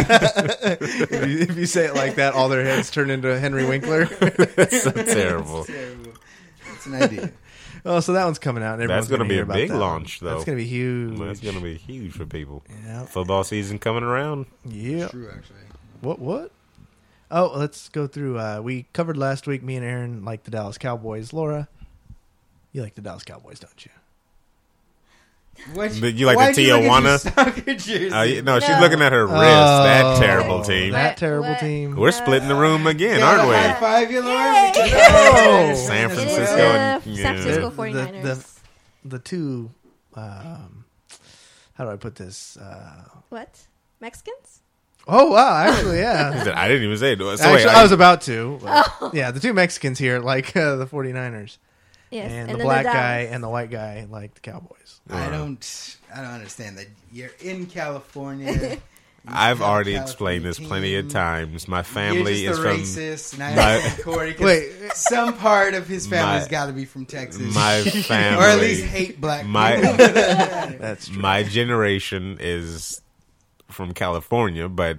If you say it like that, all their heads turn into Henry Winkler. That's so terrible. Terrible. It's an idea. Oh, so that one's coming out. And That's going to be hear a about big that launch, one. though. That's going to be huge. That's going to be huge for people. Yeah. Football season coming around. Yeah. True, actually. What? Oh, let's go through. We covered last week, me and Aaron like the Dallas Cowboys. Laura, you like the Dallas Cowboys, don't you? You like the Tijuana? No, she's No. looking at her wrist. That terrible team. That terrible What? team. We're splitting the room again, Yeah, aren't high we? five you, Laura. Yay! Oh, San It is Francisco the and San Francisco The- 49ers. the two how do I put this? What? Mexicans? Oh wow, actually, yeah. He said, I didn't even say it. So Actually, wait, I was about to. But, yeah, the two Mexicans here like the 49ers. Yes. And then the black guy Dallas. and the white guy like the Cowboys. I don't understand that. You're in California. I've have a already California explained this plenty of team. times. My family You're is just a from racist, and I my- understand Corey. 'Cause Wait. some part of his family's My- got to be from Texas, my family. or at least hate black My- people. That's true. My generation is from California, but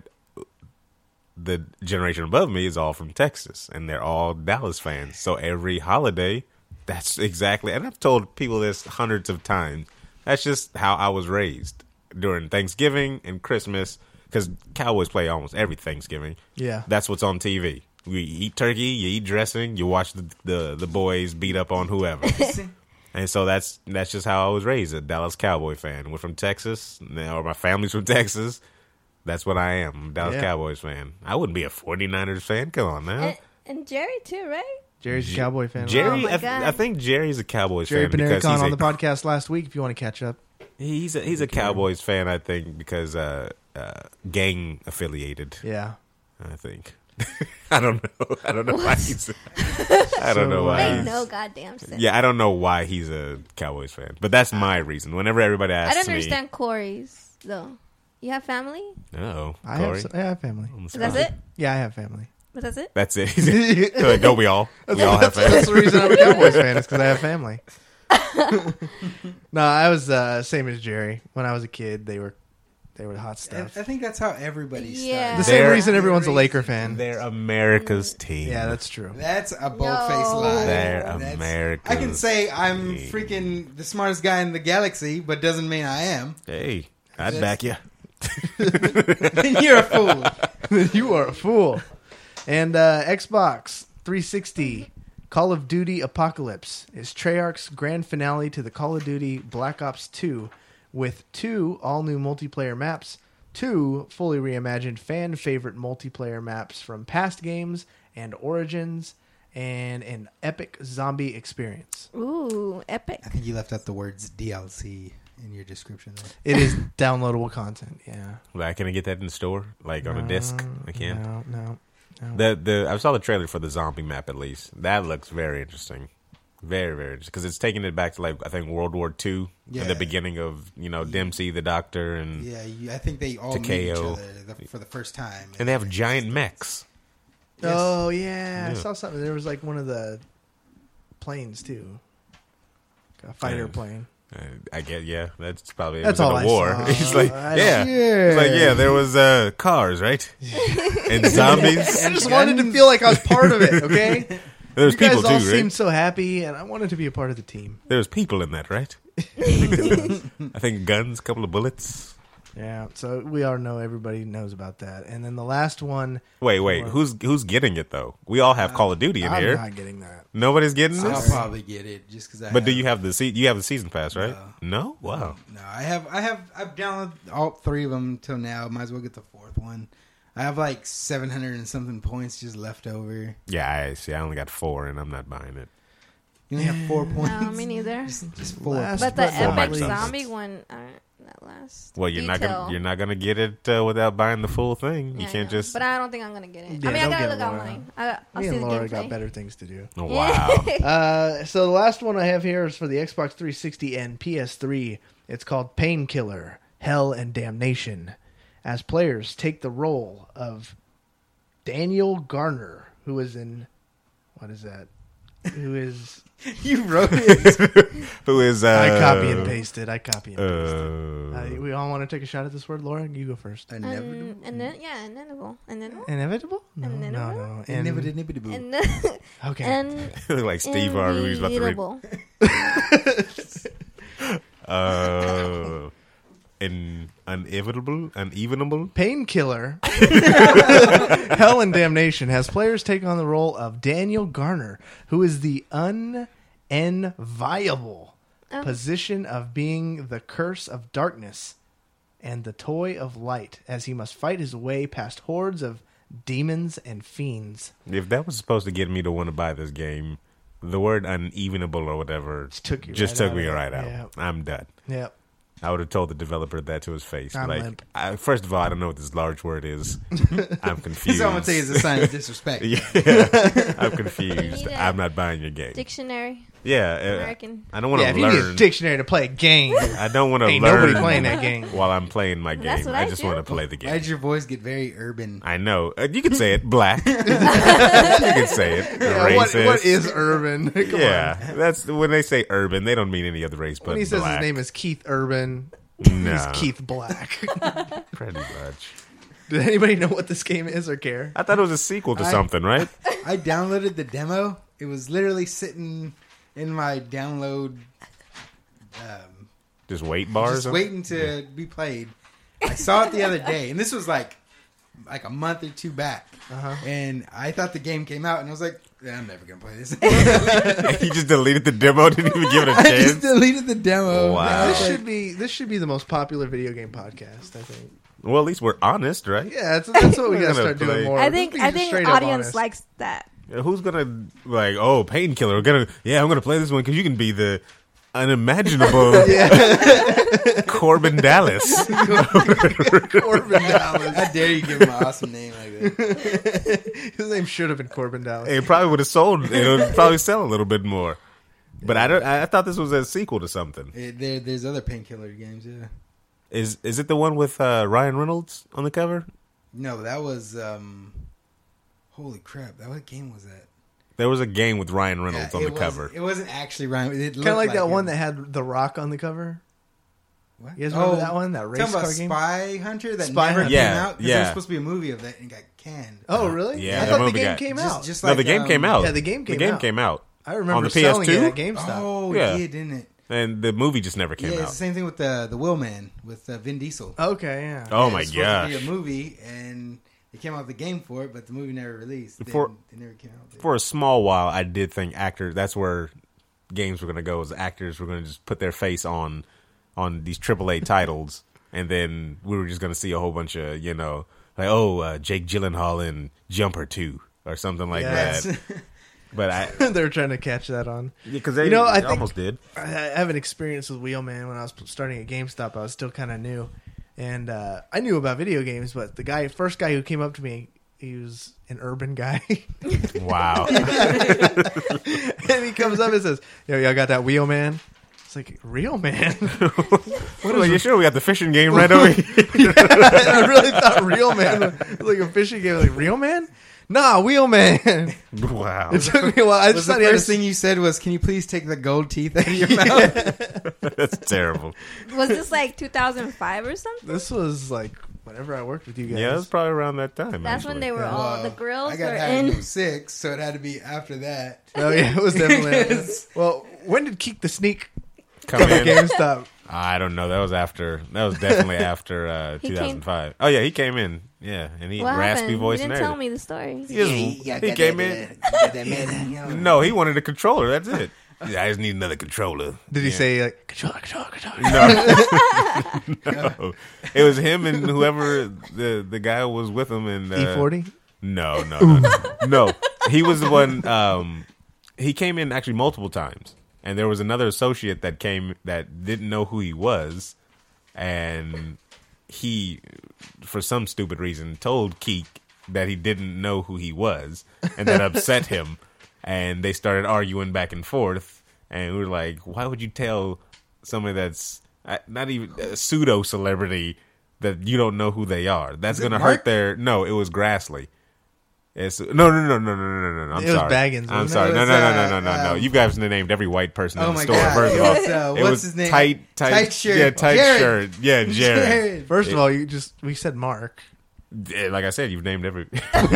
the generation above me is all from Texas, and they're all Dallas fans. So every holiday, that's exactly, and I've told people this hundreds of times, that's just how I was raised during Thanksgiving and Christmas, because Cowboys play almost every Thanksgiving. Yeah. That's what's on TV. You eat turkey, you eat dressing, you watch the boys beat up on whoever. And so that's just how I was raised, a Dallas Cowboy fan. We're from Texas, or my family's from Texas. That's what I am, I'm a Dallas Yeah. Cowboys fan. I wouldn't be a 49ers fan. Come on now. And Jerry too, right? Jerry's a Cowboy fan. Jerry, Oh my God. I think Jerry's a Cowboys Jerry fan because Panericon he's on the podcast last week. If you want to catch up, he's a Cowboys fan, I think, because gang affiliated. yeah. I think. I don't know. I don't know why he's. I don't know why. Make he's- no goddamn sense. Yeah, I don't know why he's a Cowboys fan, but that's my reason. Whenever everybody I asks don't me, understand Corey's though. You have family? oh, I Corey, have family. That's it? Yeah, I have family. But that's it? That's it. Like, don't we all? We all have That's fans. the reason I'm a Cowboys fan is because I have family. No, I was same as Jerry. When I was a kid, they were hot I stuff. think that's how everybody Yeah. The started. same They're- reason everyone's a Laker fan. They're America's team. Yeah, that's true. That's a bold-faced No. lie. They're That's- America's I can say I'm team. freaking the smartest guy in the galaxy, but doesn't mean I am. Hey, I'd back you. Then you're a fool. You are a fool. And Xbox 360 Call of Duty Apocalypse is Treyarch's grand finale to the Call of Duty Black Ops 2 with 2 all-new multiplayer maps, 2 fully reimagined fan-favorite multiplayer maps from past games and Origins, and an epic zombie experience. Ooh, epic. I think you left out the words DLC in your description there. It is downloadable content, yeah. Like, can I get that in the store, like on a disc? I can't. No. I saw the trailer for the zombie map. At least that looks very interesting, very very interesting because it's taking it back to like I think World War II Yeah. and the beginning of Dempsey the Doctor and Yeah, I think they all meet each Takeo. other for the first time. and they have giant mechs. Yes. Oh, yeah. I Yeah. saw something. There was like one of the planes, too. A fighter Yeah. plane. I get that's probably That's it was all in I a war. saw. He's like I yeah. don't- It's like there was cars right and zombies. I just wanted to feel like I was part of it, okay? There was You guys people all too, right? seemed so happy, and I wanted to be a part of the team. There was people in that, right? I think guns, a couple of bullets. Yeah, so we all know, everybody knows about that. And then the last one, Wait, who's getting it though? We all have Call of Duty in I'm here. not getting that. Nobody's getting I'll this. probably get it just because I. But do you have you have the season pass, right? No. Wow. No, I've downloaded all 3 of them till now. Might as well get the 4th one. I have like 700 and something points just left over. Yeah, I see. I only got 4, and I'm not buying it. You only have 4 points. No, me neither. Just 4. Last But the but not epic least. zombie one, that last. Well, you're not detail. gonna get it without buying the full thing. You Yeah, I can't know. just. But I don't think I'm gonna get it. Yeah, I mean, I don't gotta get look it, Laura. online. I'll Me see and the Laura got gameplay. better things to do. Oh, wow. So the last one I have here is for the Xbox 360 and PS3. It's called Painkiller, Hell and Damnation. As players take the role of Daniel Garner, who is in... What is that? Who is... You wrote it. Who is? I copy and pasted. We all want to take a shot at this word, Laura? You go first. Inevitable. Inevitable. Inevitable? No. Inevitable. Okay. Look like Steve Harvey when he's about to read. Inevitable. Unevenable. Painkiller, Hell and Damnation has players take on the role of Daniel Garner, who is the unenviable position of being the curse of darkness and the toy of light, as he must fight his way past hordes of demons and fiends. If that was supposed to get me to want to buy this game, the word unevenable or whatever Took me right right out. out. I'm done. Yep. I would have told the developer that to his face. I'm like, limp. first of all, I don't know what this large word is. I'm confused. Someone say it's a sign of disrespect. Yeah, I'm You confused. need a I'm not buying your game. Dictionary. Yeah, American. I don't want Yeah, to if you need a learn. dictionary to play a game, I don't want to ain't learn nobody playing that game. while I'm playing my game. That's what I I just do. want to play the Why game. did your voice get very urban? I know. You can say it. Black. You can say it. Yeah, what Racist. is urban? Come on. Yeah, that's when they say urban. They don't mean any other race, but When he says black. his name is Keith Urban, No, he's Keith Black. pretty much. Did anybody know what this game is or care? I thought it was a sequel to something, right? I downloaded the demo. It was literally sitting in my download, Just weight bars. just waiting to be played. I saw it the other day, and this was like a month or two back. And I thought the game came out, and I was like, I'm never gonna play this. He just deleted the demo. Didn't even give it a I just chance. deleted the demo. Wow. This should be the most popular video game podcast, I think. Well, at least we're honest, right? Yeah, that's what we We're gotta gonna start play. doing more. I Let's think be I just think straight up audience honest. likes that. Who's gonna like? Oh, Painkiller. I'm gonna play this one because you can be the unimaginable Corbin Dallas. Corbin Dallas. How dare you give him an awesome name like that? His name should have been Corbin Dallas. It probably would have sold. It would probably sell a little bit more. But I thought this was a sequel to something. There's other Painkiller games, yeah. Is it the one with Ryan Reynolds on the cover? No, that was holy crap! What game was that? There was a game with Ryan Reynolds Yeah, on the it cover. It wasn't actually Ryan. Kind of like that one that had The Rock on the cover. What? You guys remember that one? That race talking about car game? Spy Hunter that Spy never Hunter. came Yeah, out. 'Cause there yeah. was supposed to be a movie of that and got canned. Oh, really? Yeah, I that thought the movie game got- came out. Just No, like the game came out. Yeah, the game came out. came out. I remember on the selling it PS2? at GameStop. Oh, Yeah. yeah, didn't it? And the movie just never came Yeah, it's out. the same thing with the Wheelman with Vin Diesel. Okay, yeah. Oh Yeah, my it was supposed to gosh. be a movie, and it came out the game for it, but the movie never released. They never came out. For a small while, I did think that's where games were going to go. Is actors were going to just put their face on these AAA titles, and then we were just going to see a whole bunch of Jake Gyllenhaal in Jumper 2 or something like Yes. that. But They were trying to catch that on. because You know, I think- almost did. I have an experience with Wheelman when I was starting at GameStop. I was still kind of new, and I knew about video games, but the first guy who came up to me, he was an urban guy, Wow. and he comes up and says, "Yo, y'all got that Wheelman?" It's like, real man? What are you sure we got the fishing game right over here? I really thought real man was like a fishing game. Like, real man? Nah, Wheelman. Wow. It took me a while. I Was just the thought he had first a- thing you said was, "Can you please take the gold teeth out of your mouth?" That's terrible. Was this like 2005 or something? This was like whenever I worked with you guys. Yeah, it was probably around that time. That's when they were Yeah. all the grills I got were hacked in. in 06, so it had to be after that. Oh yeah, it was definitely. Yes. Well, when did Keek the Sneak come come to in. GameStop? I don't know. That was definitely after He 2005. Oh yeah, he came in. Yeah, and he What raspy happened? voice You and didn't tell everything. me the story. He came in. No, he wanted a controller. That's it. Yeah, I just need another controller. Did he Yeah. say like controller? No. It was him and whoever the guy was with him and E40? No. He was the one. He came in actually multiple times, and there was another associate that came that didn't know who he was, and he, for some stupid reason, told Keek that he didn't know who he was, and that upset him, and they started arguing back and forth, and we were like, why would you tell somebody that's not even a pseudo celebrity that you don't know who they are? That's going to hurt their. No, it was Grassley. It's, no. I'm It was sorry. Baggins, I'm wasn't sorry. it? No. It was, No. You guys named every white person Oh in the my store. God. First It of all, was, it what's was his name? tight shirt. Yeah, tight Jared. shirt. Yeah, Jared. Jared. First of all, we said Mark. Yeah, like I said, you've named every.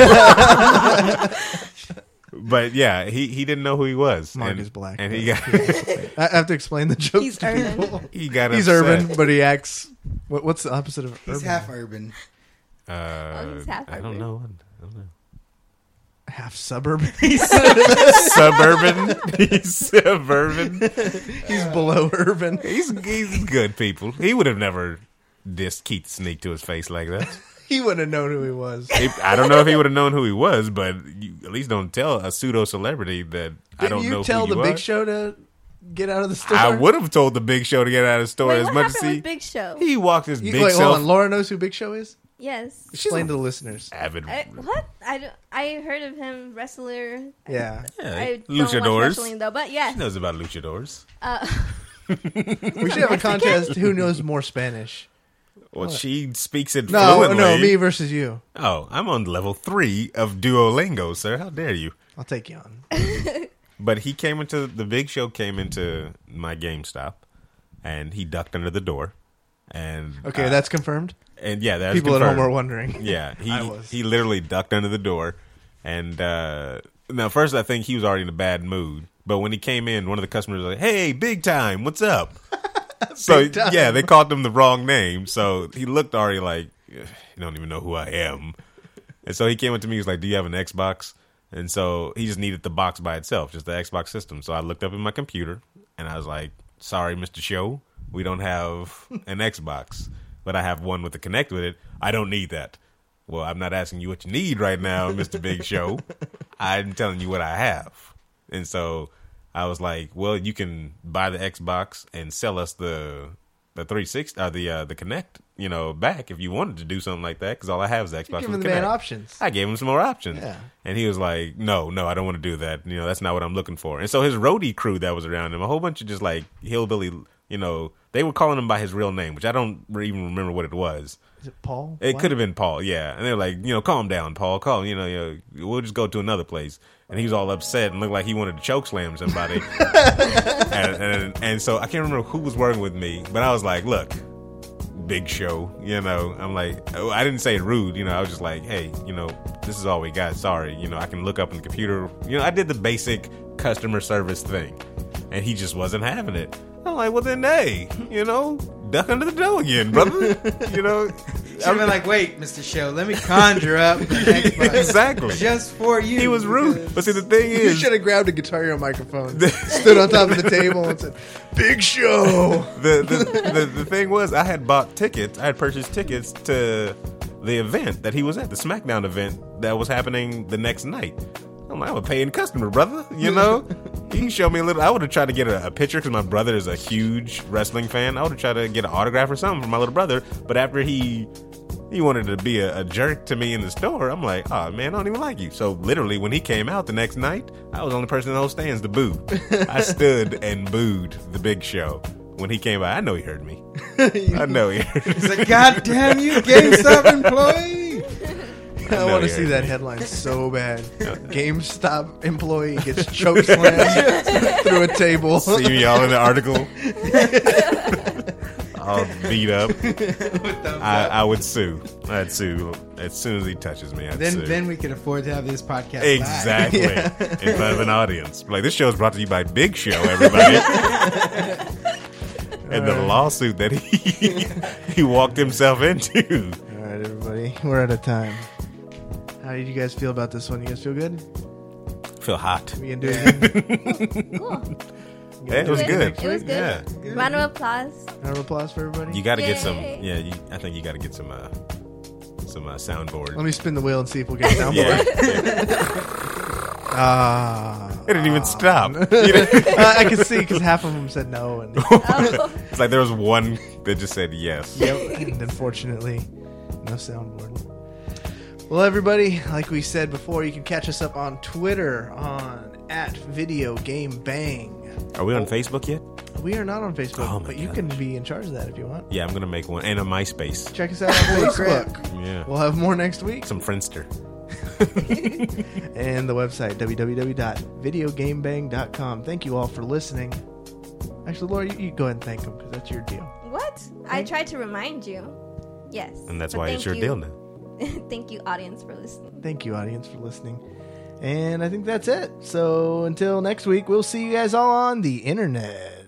But yeah, he didn't know who he was. Mark and, is black. and he got I have to explain the joke He's to urban. people. he got He's upset. urban, but he acts. What's the opposite of urban? He's half urban. he's half I don't urban. know. Half suburban. Suburban. He's suburban. He's below urban. He's good people. He would have never dissed Keith Sneak to his face like that. He wouldn't have known who he was. I don't know if he would have known who he was, but you at least don't tell a pseudo celebrity that I don't Didn't know you tell who the you Big are. Show to get out of the store? I would have told the Big Show to get out of the store Wait, as what much happened as with Big Show? he walked his big Wait, self. hold on. Laura knows who Big Show is? Yes. Explain to the listeners. Avid. What? I heard of him, wrestler. Yeah. I don't luchadors. watch wrestling though, but yes. She knows about luchadors. We should have a contest. Who knows more Spanish? Well, she speaks it No, fluently. no, me versus you. Oh, I'm on level 3 of Duolingo, sir. How dare you? I'll take you on. But the Big Show came into my GameStop, and he ducked under the door. And Okay, that's confirmed. and yeah, that's People confirmed. at home are wondering. Yeah, I was. he literally ducked under the door, and now first I think he was already in a bad mood. But when he came in, one of the customers was like, "Hey, Big Time, what's up?" So Big Time. yeah, they called him the wrong name. So he looked already like, "You don't even know who I am." And so he came up to me. He was like, "Do you have an Xbox?" And so he just needed the box by itself, just the Xbox system. So I looked up in my computer, and I was like, "Sorry, Mr. Show, we don't have an Xbox, but I have one with the Kinect with it. I don't need that." Well, I'm not asking you what you need right now, Mr. Big Show. I'm telling you what I have. And so I was like, well, you can buy the Xbox and sell us the 360, the Kinect, back if you wanted to do something like that, because all I have is the Xbox Give with the Kinect. man options. I gave him some more options. Yeah. And he was like, no, I don't want to do that. That's not what I'm looking for. And so his roadie crew that was around him, a whole bunch of just like hillbilly, they were calling him by his real name, which I don't even remember what it was. Is it Paul? It What? could have been Paul, yeah. And they were like, calm down, Paul. We'll just go to another place. And he was all upset and looked like he wanted to choke slam somebody. and so I can't remember who was working with me, but I was like, look, Big Show, I'm like, I didn't say it rude, I was just like, hey, this is all we got. Sorry, I can look up on the computer. I did the basic customer service thing, and he just wasn't having it. I'm like, well then, hey, duck under the door again, brother. I'm like, wait, Mr. Show, let me conjure up the Xbox Exactly. just for you. He was rude. But see, the thing You is, should have grabbed a Guitar Hero microphone, stood on top of the table, and said, "Big Show." the thing was, I had purchased tickets to the event that he was at, the SmackDown event that was happening the next night. I'm like, I'm a paying customer, brother. He can show me a little. I would have tried to get a picture because my brother is a huge wrestling fan. I would have tried to get an autograph or something from my little brother. But after he wanted to be a jerk to me in the store, I'm like, oh man, I don't even like you. So literally, when he came out the next night, I was the only person in those stands to boo. I stood and booed the Big Show when he came by. I know he heard me. I know he heard me. He's like, God damn you, GameStop employee! I want to see that headline so bad. GameStop employee gets choke slammed through a table. See me all in the article. All beat up. I would sue. I'd sue as soon as he touches me. I'd sue. Then we can afford to have this podcast Exactly. live. In front of an audience. Like, this show is brought to you by Big Show, everybody. And the lawsuit that he walked himself into. All right, everybody, we're out of time. How did you guys feel about this one? You guys feel good? Feel hot. We can do it again? Cool. Yeah, it was good. It was good. Yeah. Round of applause. Round of applause for everybody. You got to get some. Yay. Yeah, I think you got to get some soundboard. Let me spin the wheel and see if we'll get a Yeah. soundboard. Ah. It didn't even stop. I can see because half of them said no, and It's like there was one that just said yes. and unfortunately, no soundboard. Well, everybody, like we said before, you can catch us up on Twitter on @VideoGameBang. Are we on Facebook yet? We are not on Facebook, Oh my but you gosh. can be in charge of that if you want. Yeah, I'm going to make one. And a MySpace. Check us out on Facebook. Yeah. We'll have more next week. Some Friendster. And the website, www.videogamebang.com. Thank you all for listening. Actually, Laura, you go ahead and thank them because that's your deal. What? I tried to remind you. Yes. And that's but why it's your thank deal you. now. Thank you, audience, for listening. Thank you, audience, for listening. And I think that's it. So until next week, we'll see you guys all on the internet.